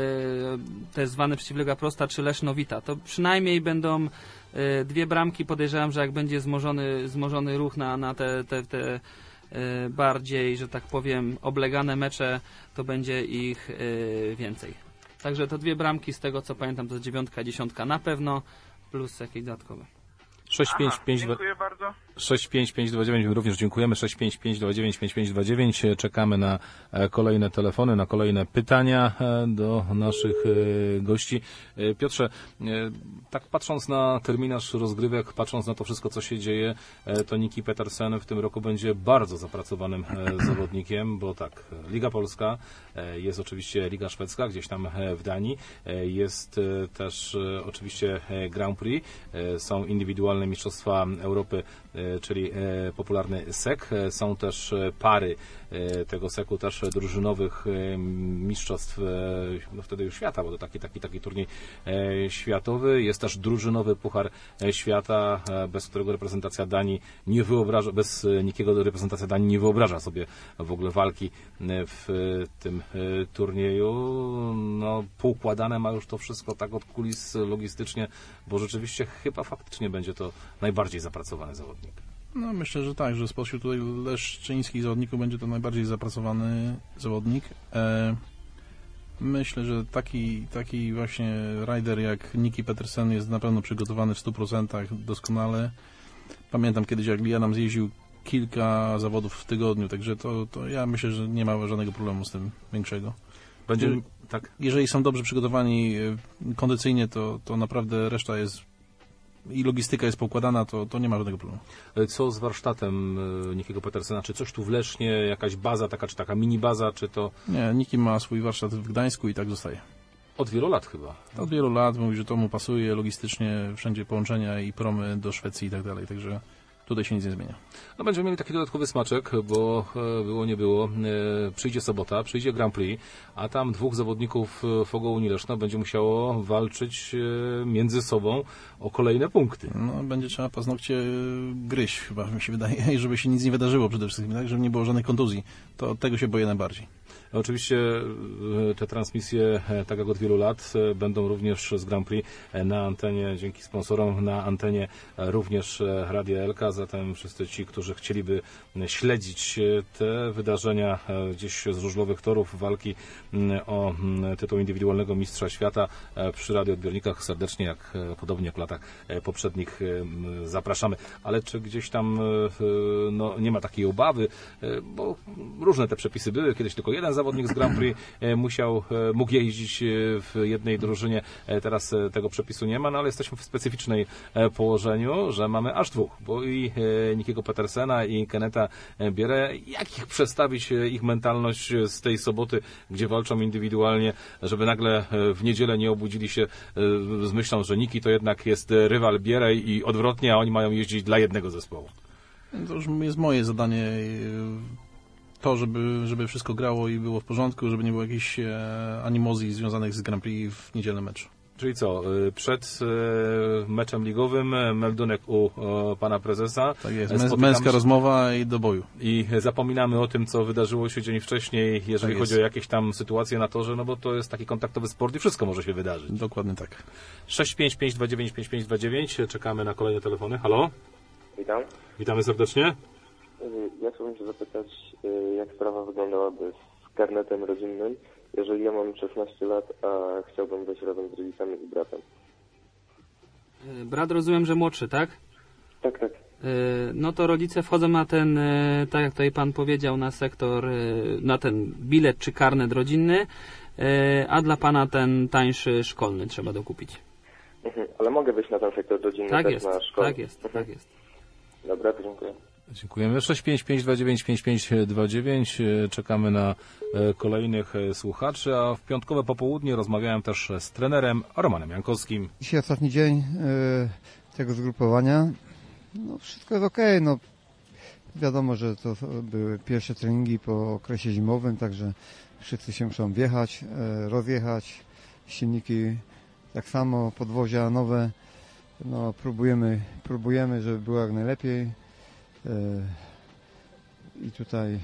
te zwane przeciwlega prosta czy Lesznowita, to przynajmniej będą e, dwie bramki. Podejrzewam, że jak będzie zmożony, zmożony ruch na, na te, te, te e, bardziej, że tak powiem, oblegane mecze, to będzie ich e, więcej. Także to dwie bramki, z tego co pamiętam, to dziewiątka, dziesiątka na pewno, plus jakieś dodatkowe. sześć pięć pięć Dziękuję bardzo. sześć pięć pięć dwa dziewięć, my również dziękujemy. sześć pięć pięć dwa dziewięć pięć pięć dwa dziewięć. Czekamy na kolejne telefony, na kolejne pytania do naszych gości. Piotrze, tak patrząc na terminarz rozgrywek, patrząc na to wszystko, co się dzieje, to Niki Petersen w tym roku będzie bardzo zapracowanym zawodnikiem, bo tak, Liga Polska, jest oczywiście Liga Szwedzka, gdzieś tam w Danii, jest też oczywiście Grand Prix, są indywidualne mistrzostwa Europy, czyli popularny S E K. Są też pary tego S E K-u, też drużynowych mistrzostw, no wtedy już świata, bo to taki, taki, taki turniej światowy. Jest też drużynowy Puchar Świata, bez którego reprezentacja Danii nie wyobraża, bez nikiego reprezentacja Danii nie wyobraża sobie w ogóle walki w tym turnieju. No, poukładane ma już to wszystko tak od kulis logistycznie, bo rzeczywiście chyba faktycznie będzie to najbardziej zapracowany zawodnik. No myślę, że tak, że spośród tutaj leszczyńskich zawodników będzie to najbardziej zapracowany zawodnik. E, myślę, że taki, taki właśnie rider jak Niki Petersen jest na pewno przygotowany w stu procentach doskonale. Pamiętam kiedyś, jak Lianam zjeździł kilka zawodów w tygodniu, także to, to ja myślę, że nie ma żadnego problemu z tym większego. Będzie, jeżeli, tak. jeżeli są dobrze przygotowani kondycyjnie, to, to naprawdę reszta jest i logistyka jest poukładana, to, to nie ma żadnego problemu. Co z warsztatem Nikiego Petersena? Czy coś tu w Lesznie, jakaś baza taka, czy taka mini baza, czy to... Nie, Niki ma swój warsztat w Gdańsku i tak zostaje. Od wielu lat chyba. Od wielu lat, mówi, że to mu pasuje logistycznie, wszędzie połączenia i promy do Szwecji i tak dalej, także tutaj się nic nie zmienia. No będziemy mieli taki dodatkowy smaczek, bo było nie było. Przyjdzie sobota, przyjdzie Grand Prix, a tam dwóch zawodników Fogołuni Leszno będzie musiało walczyć między sobą o kolejne punkty. No będzie trzeba paznokcie gryźć chyba, mi się wydaje, i żeby się nic nie wydarzyło przede wszystkim, tak, żeby nie było żadnych kontuzji. To od tego się boję najbardziej. Oczywiście te transmisje, tak jak od wielu lat, będą również z Grand Prix na antenie, dzięki sponsorom, na antenie również Radia Elka, zatem wszyscy ci, którzy chcieliby śledzić te wydarzenia gdzieś z żużlowych torów, walki o tytuł indywidualnego mistrza świata przy radioodbiornikach, serdecznie, jak podobnie jak w latach poprzednich, zapraszamy. Ale czy gdzieś tam no, nie ma takiej obawy, bo różne te przepisy były, kiedyś tylko jeden zawodnik z Grand Prix musiał, mógł jeździć w jednej drużynie, teraz tego przepisu nie ma, no ale jesteśmy w specyficznej położeniu, że mamy aż dwóch, bo i Nikiego Petersena i Kenneta Bierę, jak ich przestawić, ich mentalność z tej soboty, gdzie walczą indywidualnie, żeby nagle w niedzielę nie obudzili się z myślą, że Niki to jednak jest rywal Bierej i odwrotnie, a oni mają jeździć dla jednego zespołu. To już jest moje zadanie, to, żeby, żeby wszystko grało i było w porządku, żeby nie było jakichś animozji związanych z Grand Prix w niedzielny mecz. Czyli co, przed meczem ligowym meldunek u pana prezesa. Tak jest, męska rozmowa i do boju. I zapominamy o tym, co wydarzyło się dzień wcześniej, jeżeli tak chodzi o jakieś tam sytuacje na torze, no bo to jest taki kontaktowy sport i wszystko może się wydarzyć. Dokładnie tak. sześć pięć pięć dwa dziewięć pięć pięć dwa dziewięć, czekamy na kolejne telefony. Halo? Witam. Witamy serdecznie. Ja chciałbym się zapytać, jak sprawa wyglądałaby z karnetem rodzinnym, jeżeli ja mam szesnaście lat, a chciałbym być razem z rodzicami i bratem. Brat, rozumiem, że młodszy, tak? Tak, tak. No to rodzice wchodzą na ten, tak jak tutaj pan powiedział, na sektor, na ten bilet czy karnet rodzinny, a dla pana ten tańszy szkolny trzeba dokupić. Mhm, ale mogę wyjść na ten sektor rodzinny tak też jest, na szkołę? Tak jest, tak jest. Dobra, to dziękuję. Dziękujemy. sześć pięć pięć dwa dziewięć pięć pięć dwa dziewięć. Czekamy na kolejnych słuchaczy, a w piątkowe popołudnie rozmawiałem też z trenerem Romanem Jankowskim. Dzisiaj ostatni dzień y, tego zgrupowania. No, wszystko jest okej. No, wiadomo, że to były pierwsze treningi po okresie zimowym, także wszyscy się muszą wjechać, y, rozjechać. Silniki tak samo, podwozia nowe. No, próbujemy, próbujemy, żeby było jak najlepiej. i tutaj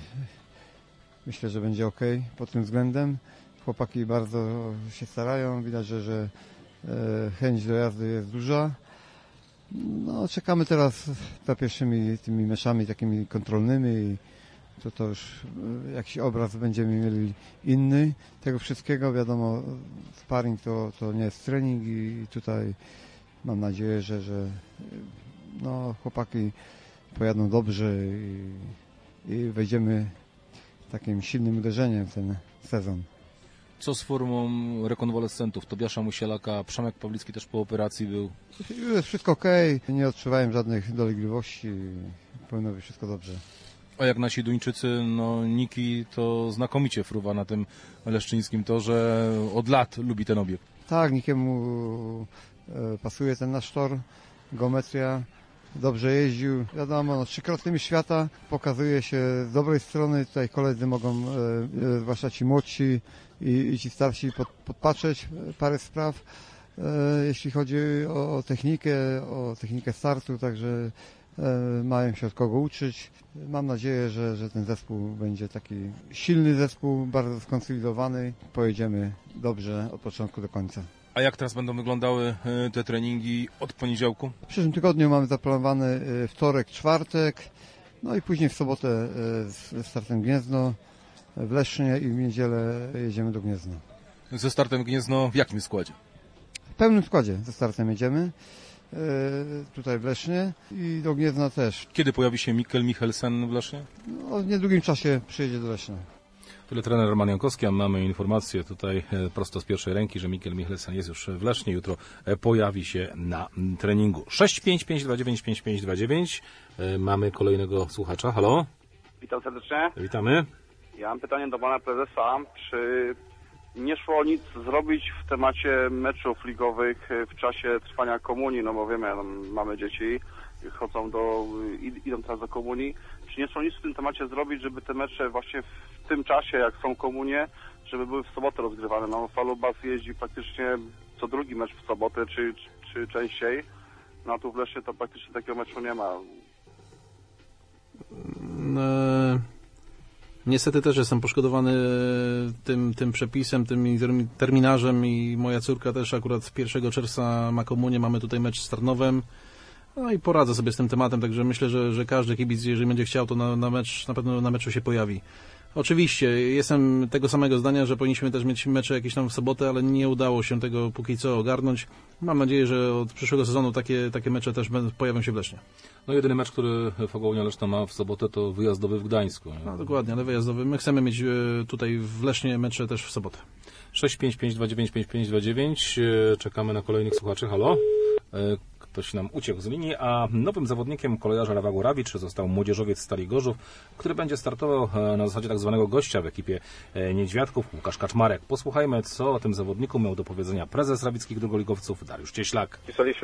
myślę, że będzie ok pod tym względem. Chłopaki bardzo się starają, widać, że, że chęć do jazdy jest duża. No, czekamy teraz za pierwszymi tymi meczami takimi kontrolnymi i to, to już jakiś obraz będziemy mieli inny tego wszystkiego. Wiadomo, sparring to, to nie jest trening i tutaj mam nadzieję, że, że no, chłopaki pojadą dobrze i, i wejdziemy takim silnym uderzeniem w ten sezon. Co z formą rekonwalescentów? Tobiasza Musielaka, Przemek Pawlicki też po operacji był. Jest wszystko ok, nie odczuwałem żadnych dolegliwości, powinno być wszystko dobrze. A jak nasi Duńczycy, no Niki to znakomicie fruwa na tym leszczyńskim torze, od lat lubi ten obiekt. Tak, Nikiemu e, pasuje ten nasz tor, geometria, dobrze jeździł, wiadomo, no, trzykrotny mistrz świata, pokazuje się z dobrej strony, tutaj koledzy mogą, e, e, zwłaszcza ci młodsi i, i ci starsi pod, podpatrzeć parę spraw, e, jeśli chodzi o, o technikę, o technikę startu, także e, mają się od kogo uczyć. Mam nadzieję, że, że ten zespół będzie taki silny zespół, bardzo skonsolidowany, pojedziemy dobrze od początku do końca. A jak teraz będą wyglądały te treningi od poniedziałku? W przyszłym tygodniu mamy zaplanowany wtorek, czwartek, no i później w sobotę ze startem Gniezno, w Lesznie i w niedzielę jedziemy do Gniezna. Ze startem Gniezno w jakim składzie? W pełnym składzie ze startem jedziemy, tutaj w Lesznie i do Gniezna też. Kiedy pojawi się Mikkel Michelsen w Lesznie? No, w niedługim czasie przyjedzie do Leszna. Tyle trener Roman Jankowski, a mamy informację tutaj prosto z pierwszej ręki, że Mikkel Michelsen jest już w Lesznie. Jutro pojawi się na treningu. sześć pięć pięć dwa dziewięć pięć pięć dwa dziewięć. Mamy kolejnego słuchacza. Halo? Witam serdecznie. Witamy. Ja mam pytanie do pana prezesa. Czy nie szło nic zrobić w temacie meczów ligowych w czasie trwania komunii? No bo wiemy, no, mamy dzieci, chodzą do, idą teraz do komunii. Czy nie szło nic w tym temacie zrobić, żeby te mecze właśnie w tym czasie, jak są komunie, żeby były w sobotę rozgrywane? No Falubas jeździ praktycznie co drugi mecz w sobotę, czy, czy, czy częściej. No a tu w Lesznie to praktycznie takiego meczu nie ma. E, niestety też jestem poszkodowany tym, tym przepisem, tym terminarzem i moja córka też akurat pierwszego czerwca ma komunię, mamy tutaj mecz z Tarnowem. No i poradzę sobie z tym tematem, także myślę, że, że każdy kibic, jeżeli będzie chciał, to na, na mecz, na pewno na meczu się pojawi. Oczywiście, jestem tego samego zdania, że powinniśmy też mieć mecze jakieś tam w sobotę, ale nie udało się tego póki co ogarnąć. Mam nadzieję, że od przyszłego sezonu takie, takie mecze też będą, pojawią się w Lesznie. No jedyny mecz, który Fogołnia Leszna ma w sobotę, to wyjazdowy w Gdańsku. Nie? No dokładnie, ale wyjazdowy. My chcemy mieć tutaj w Lesznie mecze też w sobotę. sześć pięć pięć dwa dziewięć pięć pięć dwa dziewięć. Czekamy na kolejnych słuchaczy. Halo? Ktoś nam uciekł z linii, a nowym zawodnikiem kolejarza Rawa Górawicz został młodzieżowiec Stali Gorzów, który będzie startował na zasadzie tak zwanego gościa w ekipie Niedźwiadków, Łukasz Kaczmarek. Posłuchajmy, co o tym zawodniku miał do powiedzenia prezes rawickich drugoligowców Dariusz Cieślak. Pisaliśmy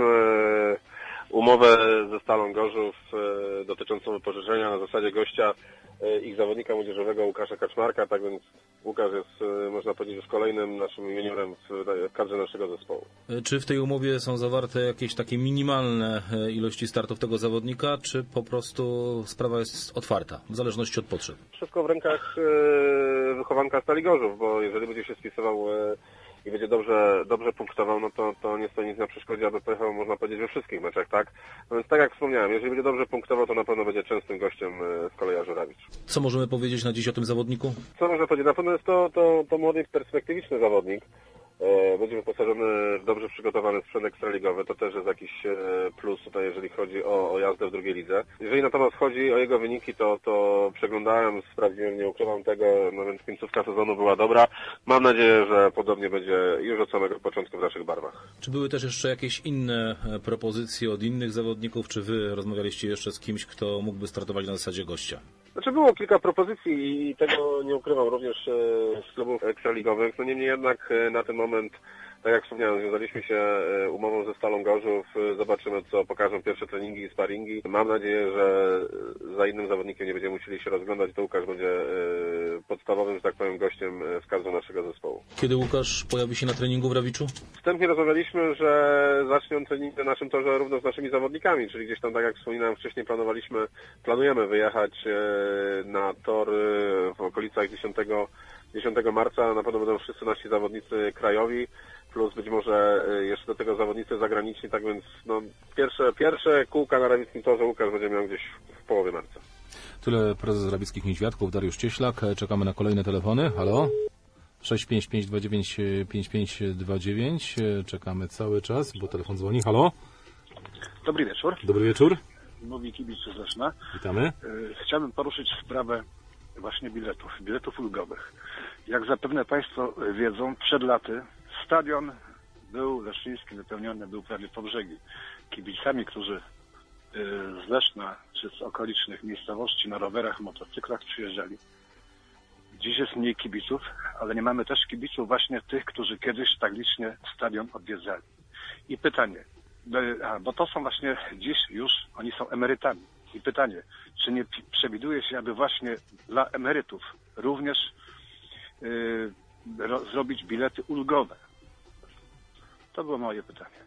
umowę ze Stalą Gorzów dotyczącą wypożyczenia na zasadzie gościa ich zawodnika młodzieżowego Łukasza Kaczmarka, tak więc Łukasz jest, można powiedzieć, już kolejnym naszym juniorem w kadrze naszego zespołu. Czy w tej umowie są zawarte jakieś takie minimalne ilości startów tego zawodnika, czy po prostu sprawa jest otwarta, w zależności od potrzeb? Wszystko w rękach wychowanka Stali Gorzów, bo jeżeli będzie się spisywał i będzie dobrze, dobrze punktował, no to, to nie stoi nic na przeszkodzie, aby pojechał, można powiedzieć, we wszystkich meczach, tak? No więc tak jak wspomniałem, jeżeli będzie dobrze punktował, to na pewno będzie częstym gościem w kolejarzu Rawicz. Co możemy powiedzieć na dziś o tym zawodniku? Co można powiedzieć? Na pewno jest to, to, to młody, perspektywiczny zawodnik. Będzie wyposażony w dobrze przygotowany sprzęt ekstraligowy, to też jest jakiś plus tutaj, jeżeli chodzi o, o jazdę w drugiej lidze. Jeżeli natomiast chodzi o jego wyniki, to, to przeglądałem, sprawdziłem, nie ukrywam tego, no więc końcówka sezonu była dobra. Mam nadzieję, że podobnie będzie już od samego początku w naszych barwach. Czy były też jeszcze jakieś inne propozycje od innych zawodników, czy wy rozmawialiście jeszcze z kimś, kto mógłby startować na zasadzie gościa? Znaczy było kilka propozycji i tego nie ukrywam również z klubów ekstraligowych, no niemniej jednak na ten moment, tak jak wspomniałem, związaliśmy się umową ze Stalą Gorzów, zobaczymy, co pokażą pierwsze treningi i sparingi. Mam nadzieję, że za innym zawodnikiem nie będziemy musieli się rozglądać, to Łukasz będzie podstawowym, że tak powiem, gościem w kadrze naszego zespołu. Kiedy Łukasz pojawi się na treningu w Rawiczu? Wstępnie rozmawialiśmy, że zacznie on trening na naszym torze równo z naszymi zawodnikami, czyli gdzieś tam, tak jak wspominałem wcześniej, planowaliśmy, planujemy wyjechać na tor w okolicach dziesiątego marca. Na pewno będą wszyscy nasi zawodnicy krajowi, plus być może jeszcze do tego zawodnicy zagraniczni, tak więc no, pierwsze, pierwsze kółka na rawickim torze Łukasz będzie miał gdzieś w połowie marca. Tyle prezes Rawickich Niedźwiadków, Dariusz Cieślak. Czekamy na kolejne telefony. Halo? sześć pięć pięć dwa dziewięć pięć pięć dwa dziewięć. Czekamy cały czas, bo telefon dzwoni. Halo? Dobry wieczór. Dobry wieczór. Mówi kibic z Leszna. Witamy. Chciałbym poruszyć sprawę właśnie biletów, biletów ulgowych. Jak zapewne Państwo wiedzą, przed laty stadion był leszczyński wypełniony, był prawie po brzegi. Kibicami, którzy z Leszna czy z okolicznych miejscowości na rowerach, motocyklach przyjeżdżali. Dziś jest mniej kibiców, ale nie mamy też kibiców właśnie tych, którzy kiedyś tak licznie stadion odwiedzali. I pytanie, a, bo to są właśnie dziś już, oni są emerytami. I pytanie, czy nie przewiduje się, aby właśnie dla emerytów również yy, ro, zrobić bilety ulgowe? To było moje pytanie.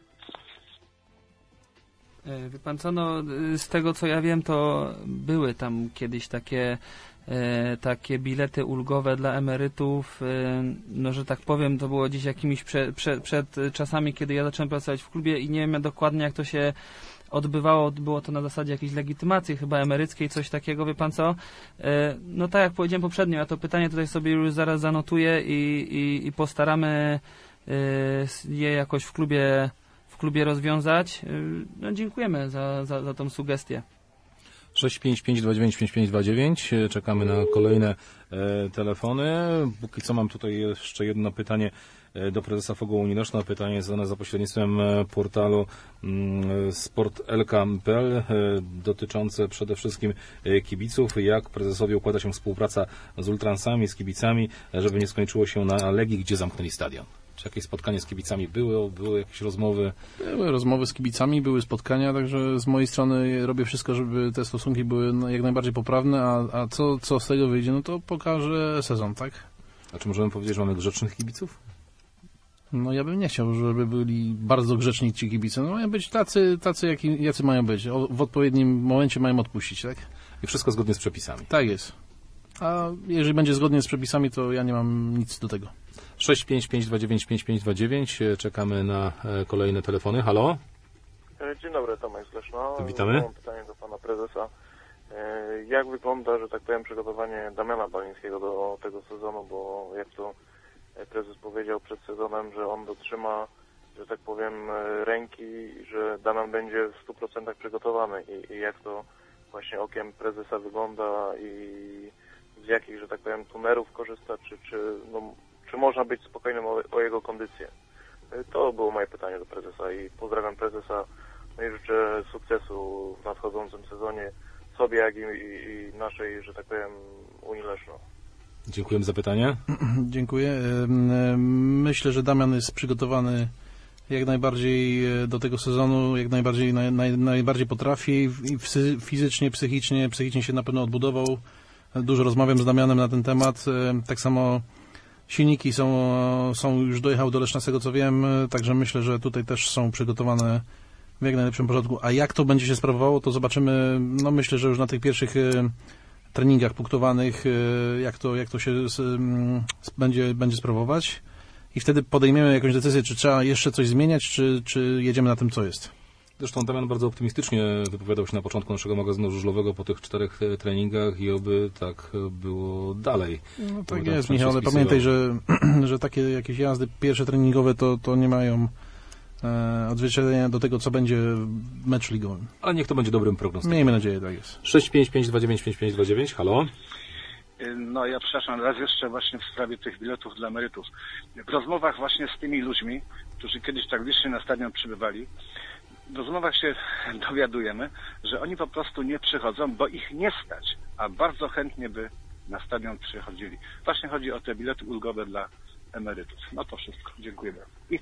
Wie pan co, no z tego co ja wiem, to były tam kiedyś takie e, takie bilety ulgowe dla emerytów, e, no że tak powiem, to było gdzieś jakimiś prze, prze, przed czasami, kiedy ja zacząłem pracować w klubie i nie wiem dokładnie jak to się odbywało, było to na zasadzie jakiejś legitymacji chyba emeryckiej, coś takiego, wie pan co? E, no tak jak powiedziałem poprzednio, ja to pytanie tutaj sobie już zaraz zanotuję i, i, i postaramy e, je jakoś w klubie w klubie rozwiązać. No, dziękujemy za, za, za tą sugestię. sześć pięć pięć dwa dziewięć pięć pięć dwa dziewięć. Czekamy na kolejne e, telefony. Póki co mam tutaj jeszcze jedno pytanie e, do prezesa F O G-u Unii Leszna. Pytanie zadane za pośrednictwem e, portalu mm, sport kropka l k kropka p l e, dotyczące przede wszystkim e, kibiców. Jak prezesowi układa się współpraca z ultransami, z kibicami, żeby nie skończyło się na Legii, gdzie zamknęli stadion? Czy jakieś spotkanie z kibicami było? Były jakieś rozmowy? Były rozmowy z kibicami, były spotkania, także z mojej strony robię wszystko, żeby te stosunki były jak najbardziej poprawne, a, a co, co z tego wyjdzie, no to pokaże sezon, tak? A czy możemy powiedzieć, że mamy grzecznych kibiców? No ja bym nie chciał, żeby byli bardzo grzeczni ci kibice. No mają być tacy, tacy jaki, jacy mają być. O, w odpowiednim momencie mają odpuścić, tak? I wszystko zgodnie z przepisami. Tak jest. A jeżeli będzie zgodnie z przepisami, to ja nie mam nic do tego. sześć pięć pięć dwa dziewięć pięć pięć dwa dziewięć. Czekamy na kolejne telefony. Halo? Dzień dobry, Tomek z Leszna. Witamy. Mam pytanie do pana prezesa. Jak wygląda, że tak powiem, przygotowanie Damiana Balińskiego do tego sezonu, bo jak to prezes powiedział przed sezonem, że on dotrzyma, że tak powiem, ręki, że Damian będzie w stu procentach przygotowany i, i jak to właśnie okiem prezesa wygląda i z jakich, że tak powiem, tunerów korzysta, czy, czy, no, czy można być spokojnym o, o jego kondycję. To było moje pytanie do prezesa i pozdrawiam prezesa, no i życzę sukcesu w nadchodzącym sezonie sobie, jak i, i, i naszej, że tak powiem, Unii Leszno. Dziękujemy za pytanie. Dziękuję. Myślę, że Damian jest przygotowany jak najbardziej do tego sezonu, jak najbardziej, naj, naj, najbardziej potrafi i fizycznie, psychicznie, psychicznie się na pewno odbudował. Dużo rozmawiam z Damianem na ten temat. Tak samo silniki są, są już dojechały do Leszna, z tego co wiem, także myślę, że tutaj też są przygotowane w jak najlepszym porządku. A jak to będzie się sprawowało, to zobaczymy, no myślę, że już na tych pierwszych treningach punktowanych, jak to, jak to się będzie, będzie sprawować. I wtedy podejmiemy jakąś decyzję, czy trzeba jeszcze coś zmieniać, czy, czy jedziemy na tym, co jest. Zresztą Damian bardzo optymistycznie wypowiadał się na początku naszego magazynu żużlowego po tych czterech treningach i oby tak było dalej. No tak jest, Michał, ale pamiętaj, że, że takie jakieś jazdy pierwsze treningowe to, to nie mają e, odzwierciedlenia do tego, co będzie w meczu ligowym. Ale niech to będzie dobrym prognostykiem. Miejmy nadzieję, tak jest. sześć pięć pięć dwa dziewięć pięć pięć dwa dziewięć, halo? No ja przepraszam, raz jeszcze właśnie w sprawie tych biletów dla emerytów. W rozmowach właśnie z tymi ludźmi, którzy kiedyś tak licznie na stadion przybywali, w rozmowach się dowiadujemy, że oni po prostu nie przychodzą, bo ich nie stać, a bardzo chętnie by na stadion przychodzili. Właśnie chodzi o te bilety ulgowe dla emerytów. No to wszystko. Dziękuję bardzo. I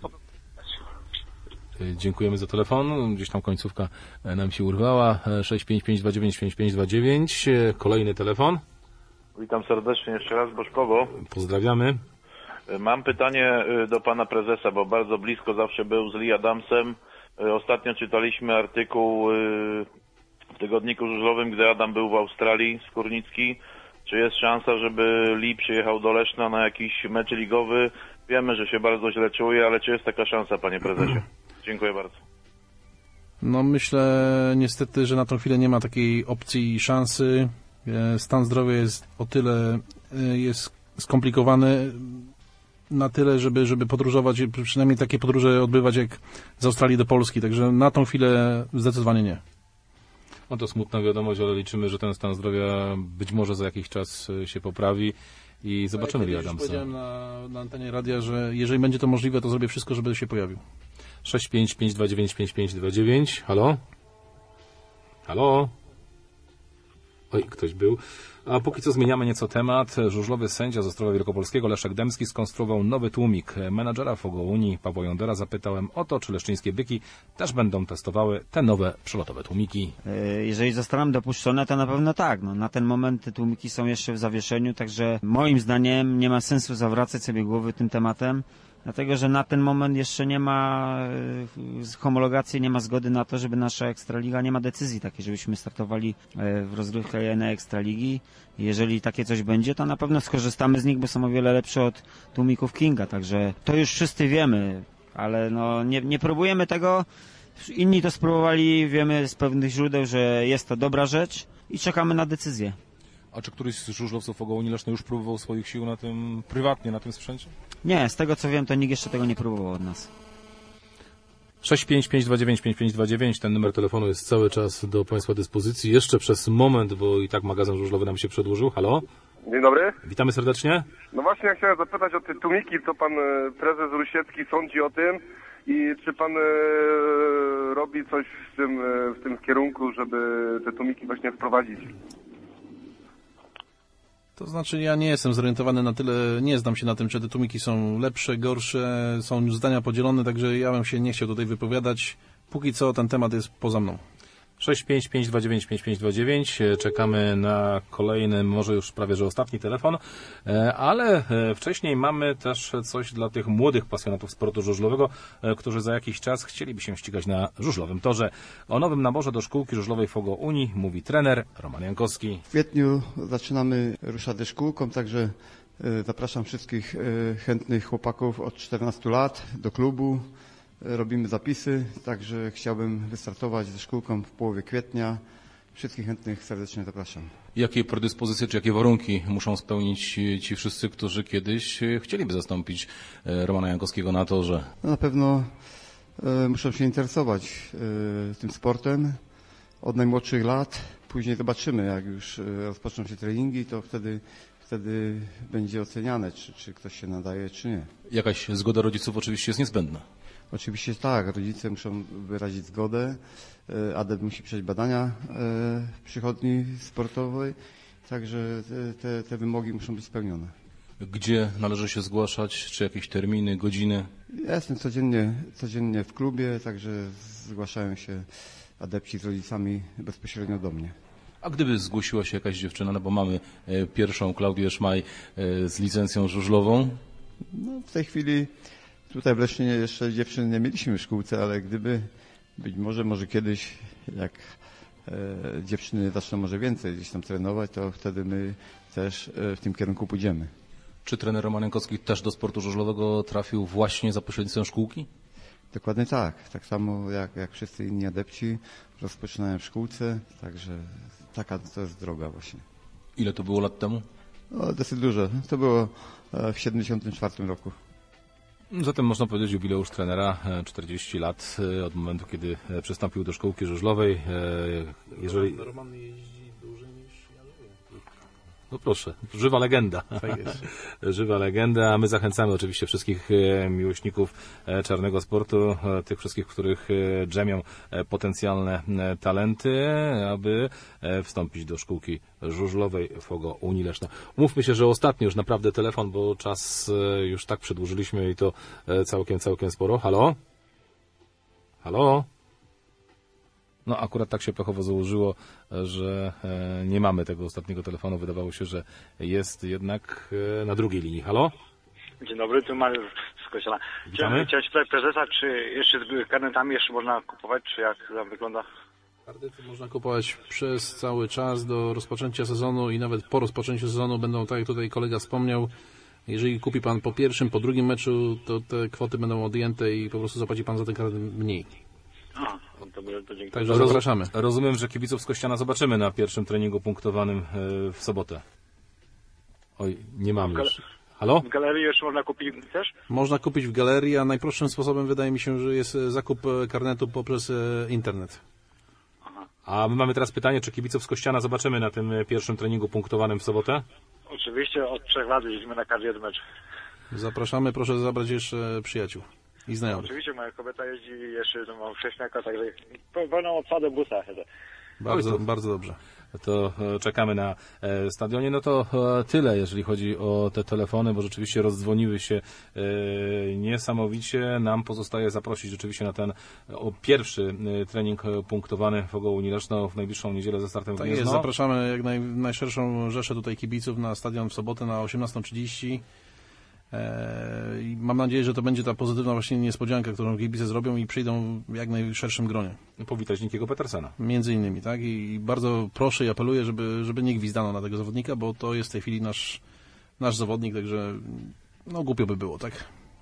Dziękujemy za telefon. Gdzieś tam końcówka nam się urwała. sześć pięć pięć dwa dziewięć pięć pięć dwa dziewięć. Kolejny telefon. Witam serdecznie jeszcze raz, Bożkowo. Pozdrawiamy. Mam pytanie do pana prezesa, bo bardzo blisko zawsze był z Lee Adamsem. Ostatnio czytaliśmy artykuł w tygodniku żużlowym, gdy Adam był w Australii, Skórnicki. Czy jest szansa, żeby Lee przyjechał do Leszna na jakiś mecz ligowy? Wiemy, że się bardzo źle czuje, ale czy jest taka szansa, panie prezesie? Dziękuję bardzo. No myślę niestety, że na tą chwilę nie ma takiej opcji i szansy. Stan zdrowia jest o tyle jest skomplikowany na tyle, żeby, żeby podróżować, przynajmniej takie podróże odbywać jak z Australii do Polski, także na tą chwilę zdecydowanie nie. No to smutna wiadomość, ale liczymy, że ten stan zdrowia być może za jakiś czas się poprawi i zobaczymy Lee Adamsa. Powiedziałem na, na antenie radia, że jeżeli będzie to możliwe, to zrobię wszystko, żeby się pojawił. sześć pięć pięć dwa dziewięć pięć pięć dwa dziewięć. Halo? Halo? Oj, ktoś był. A póki co zmieniamy nieco temat. Żużlowy sędzia z Ostrowa Wielkopolskiego Leszek Dębski skonstruował nowy tłumik. Menadżera Fogouni Pawła Jądera zapytałem o to, czy leszczyńskie byki też będą testowały te nowe przelotowe tłumiki. Jeżeli zostaną dopuszczone, to na pewno tak. No, na ten moment te tłumiki są jeszcze w zawieszeniu, także moim zdaniem nie ma sensu zawracać sobie głowy tym tematem. Dlatego, że na ten moment jeszcze nie ma homologacji, nie ma zgody na to, żeby nasza Ekstraliga, nie ma decyzji takiej, żebyśmy startowali w rozgrywkach jednej Ekstraligi. Jeżeli takie coś będzie, to na pewno skorzystamy z nich, bo są o wiele lepsze od tłumików Kinga, także to już wszyscy wiemy, ale no nie, nie próbujemy tego. Inni to spróbowali, wiemy z pewnych źródeł, że jest to dobra rzecz i czekamy na decyzję. A czy któryś z żużlowców Fogouni Leszno już próbował swoich sił na tym, prywatnie na tym sprzęcie? Nie, z tego co wiem, to nikt jeszcze tego nie próbował od nas. sześć pięć pięć dwa dziewięć pięć pięć dwa dziewięć, ten numer telefonu jest cały czas do Państwa dyspozycji. Jeszcze przez moment, bo i tak magazyn żużlowy nam się przedłużył. Halo? Dzień dobry. Witamy serdecznie. No właśnie, ja chciałem zapytać o te tłumiki, co pan prezes Rusiecki sądzi o tym i czy pan e, robi coś w tym, w tym kierunku, żeby te tłumiki właśnie wprowadzić? To znaczy ja nie jestem zorientowany na tyle, nie znam się na tym, czy te tłumiki są lepsze, gorsze, są już zdania podzielone, także ja bym się nie chciał tutaj wypowiadać. Póki co ten temat jest poza mną. sześć pięć pięć dwa dziewięć pięć pięć dwa dziewięć. Czekamy na kolejny, może już prawie że ostatni telefon, ale wcześniej mamy też coś dla tych młodych pasjonatów sportu żużlowego, którzy za jakiś czas chcieliby się ścigać na żużlowym torze. O nowym naborze do szkółki żużlowej Fogouni mówi trener Roman Jankowski. W kwietniu zaczynamy ruszać ze szkółką, także zapraszam wszystkich chętnych chłopaków od czternastu lat do klubu. Robimy zapisy, także chciałbym wystartować ze szkółką w połowie kwietnia. Wszystkich chętnych serdecznie zapraszam. Jakie predyspozycje czy jakie warunki muszą spełnić ci wszyscy, którzy kiedyś chcieliby zastąpić Romana Jankowskiego na torze? No na pewno e, muszą się interesować e, tym sportem od najmłodszych lat. Później zobaczymy, jak już rozpoczną się treningi, to wtedy wtedy będzie oceniane, czy, czy ktoś się nadaje, czy nie. Jakaś zgoda rodziców oczywiście jest niezbędna. Oczywiście tak, rodzice muszą wyrazić zgodę, adept musi przejść badania w przychodni sportowej, także te, te wymogi muszą być spełnione. Gdzie należy się zgłaszać, czy jakieś terminy, godziny? Ja jestem codziennie, codziennie w klubie, także zgłaszają się adepci z rodzicami bezpośrednio do mnie. A gdyby zgłosiła się jakaś dziewczyna, no bo mamy pierwszą Klaudię Szmaj z licencją żużlową? No w tej chwili tutaj w Lesznie jeszcze dziewczyn nie mieliśmy w szkółce, ale gdyby być może, może kiedyś, jak e, dziewczyny zaczną może więcej gdzieś tam trenować, to wtedy my też e, w tym kierunku pójdziemy. Czy trener Roman Jankowski też do sportu żużlowego trafił właśnie za pośrednictwem szkółki? Dokładnie tak. Tak samo jak, jak wszyscy inni adepci rozpoczynają w szkółce, także taka to jest droga właśnie. Ile to było lat temu? No, dosyć dużo. To było w siedemdziesiątym czwartym roku. Zatem można powiedzieć jubileusz trenera, czterdzieści lat od momentu, kiedy przystąpił do szkółki żużlowej. Jeżeli... Roman jeździ dłużej niż ja żyję. No proszę, żywa legenda. Tak jest. Żywa legenda, a my zachęcamy oczywiście wszystkich miłośników czarnego sportu, tych wszystkich, których drzemią potencjalne talenty, aby wstąpić do szkółki żużlowej Fogouni Leszno. Umówmy się, że ostatni już naprawdę telefon, bo czas już tak przedłużyliśmy i to całkiem, całkiem sporo. Halo? Halo? No akurat tak się pechowo założyło, że nie mamy tego ostatniego telefonu. Wydawało się, że jest jednak na drugiej linii. Halo? Dzień dobry, tu Mariusz z Kościela. Chciałem, chciałem się zapytać prezesa, czy jeszcze z karnetami jeszcze można kupować, czy jak tam wygląda? Karnety można kupować przez cały czas do rozpoczęcia sezonu i nawet po rozpoczęciu sezonu będą, tak jak tutaj kolega wspomniał, jeżeli kupi pan po pierwszym, po drugim meczu, to te kwoty będą odjęte i po prostu zapłaci pan za ten karnet mniej. A, to, to dziękuję. Także zapraszamy. Rozumiem, że kibiców z Kościana zobaczymy na pierwszym treningu punktowanym w sobotę. Oj, nie mamy już. Halo? W galerii jeszcze można kupić też? Można kupić w galerii, a najprostszym sposobem wydaje mi się, że jest zakup karnetu poprzez internet. Aha. A my mamy teraz pytanie, czy kibiców z Kościana zobaczymy na tym pierwszym treningu punktowanym w sobotę? Oczywiście, od trzech lat jeździmy na każdy jeden mecz. Zapraszamy, proszę zabrać jeszcze przyjaciół i znajomych. Oczywiście, moja kobieta jeździ jeszcze, to mam wcześniaka, także pełną obsadę busa. Bardzo, Oj, to... bardzo dobrze. To czekamy na e, stadionie. No to e, tyle, jeżeli chodzi o te telefony, bo rzeczywiście rozdzwoniły się e, niesamowicie. Nam pozostaje zaprosić rzeczywiście na ten o, pierwszy e, trening punktowany w Ogołuni Leszno w najbliższą niedzielę ze startem w Tak Gniezno. jest, zapraszamy jak naj, najszerszą rzeszę tutaj kibiców na stadion w sobotę na osiemnastą trzydzieści. I mam nadzieję, że to będzie ta pozytywna właśnie niespodzianka, którą kibice zrobią i przyjdą w jak najszerszym gronie. Powitać Nikiego Petersena. Między innymi, tak? I bardzo proszę i apeluję, żeby, żeby nie gwizdano na tego zawodnika, bo to jest w tej chwili nasz, nasz zawodnik, także no głupio by było, tak?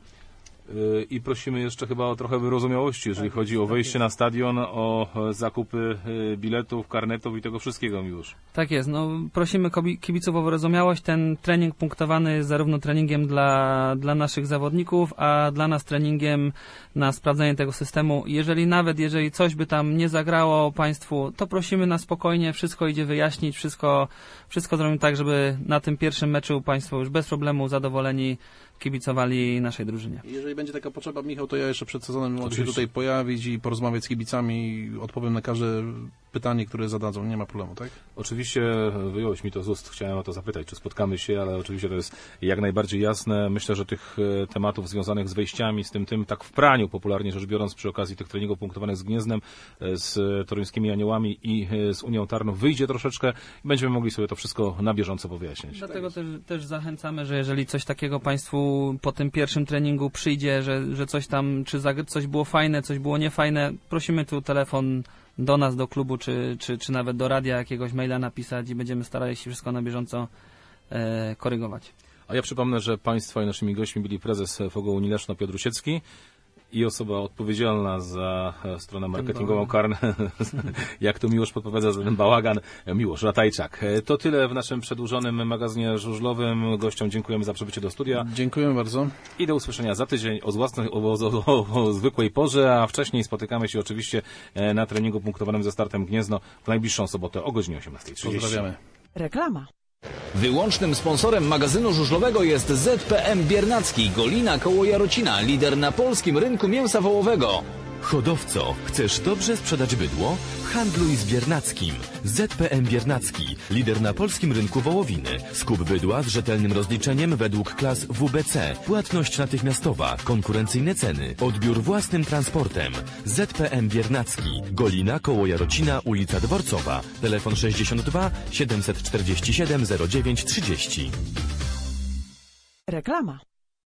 I prosimy jeszcze chyba o trochę wyrozumiałości, jeżeli chodzi o wejście na stadion, o zakupy biletów, karnetów i tego wszystkiego, Miłosz. Tak jest, no prosimy kibiców o wyrozumiałość. Ten trening punktowany jest zarówno treningiem dla, dla naszych zawodników, a dla nas treningiem na sprawdzenie tego systemu. Jeżeli nawet, jeżeli coś by tam nie zagrało Państwu, to prosimy na spokojnie, wszystko idzie wyjaśnić, wszystko, wszystko zrobimy tak, żeby na tym pierwszym meczu Państwo już bez problemu zadowoleni kibicowali naszej drużynie. Jeżeli będzie taka potrzeba, Michał, to ja jeszcze przed sezonem mogę się tutaj pojawić i porozmawiać z kibicami i odpowiem na każde pytanie, które zadadzą. Nie ma problemu, tak? Oczywiście wyjąłeś mi to z ust. Chciałem o to zapytać, czy spotkamy się, ale oczywiście to jest jak najbardziej jasne. Myślę, że tych tematów związanych z wejściami, z tym, tym tak w praniu, popularnie rzecz biorąc, przy okazji tych treningów punktowanych z Gnieznem, z toruńskimi Aniołami i z Unią Tarnów wyjdzie troszeczkę i będziemy mogli sobie to wszystko na bieżąco powyjaśniać. Dlatego też, też zachęcamy, że jeżeli coś takiego Państwu po tym pierwszym treningu przyjdzie, że, że coś tam, czy coś było fajne, coś było niefajne, prosimy tu telefon do nas, do klubu, czy, czy, czy nawet do radia jakiegoś maila napisać i będziemy starali się wszystko na bieżąco e, korygować. A ja przypomnę, że Państwa i naszymi gośćmi byli prezes Ogołuni Leszno Piotr Rusiecki i osoba odpowiedzialna za stronę marketingową Karne, jak to Miłosz podpowiada za ten bałagan, Miłosz Ratajczak. To tyle w naszym przedłużonym magazynie żużlowym. Gościom dziękujemy za przybycie do studia. Dziękujemy bardzo. I do usłyszenia za tydzień o, własnej, o, o, o, o zwykłej porze, a wcześniej spotykamy się oczywiście na treningu punktowanym ze startem Gniezno w najbliższą sobotę o godzinie osiemnastej trzydzieści. Pozdrawiamy. Reklama. Wyłącznym sponsorem magazynu żużlowego jest Z P M Biernacki, Golina koło Jarocina, lider na polskim rynku mięsa wołowego. Hodowco, chcesz dobrze sprzedać bydło? Handluj z Biernackim. Z P M Biernacki, lider na polskim rynku wołowiny. Skup bydła z rzetelnym rozliczeniem według klas W B C. Płatność natychmiastowa, konkurencyjne ceny, odbiór własnym transportem. Z P M Biernacki, Golina koło Jarocina, ulica Dworcowa. Telefon sześćdziesiąt dwa siedemset czterdzieści siedem zero dziewięć trzydzieści. Reklama.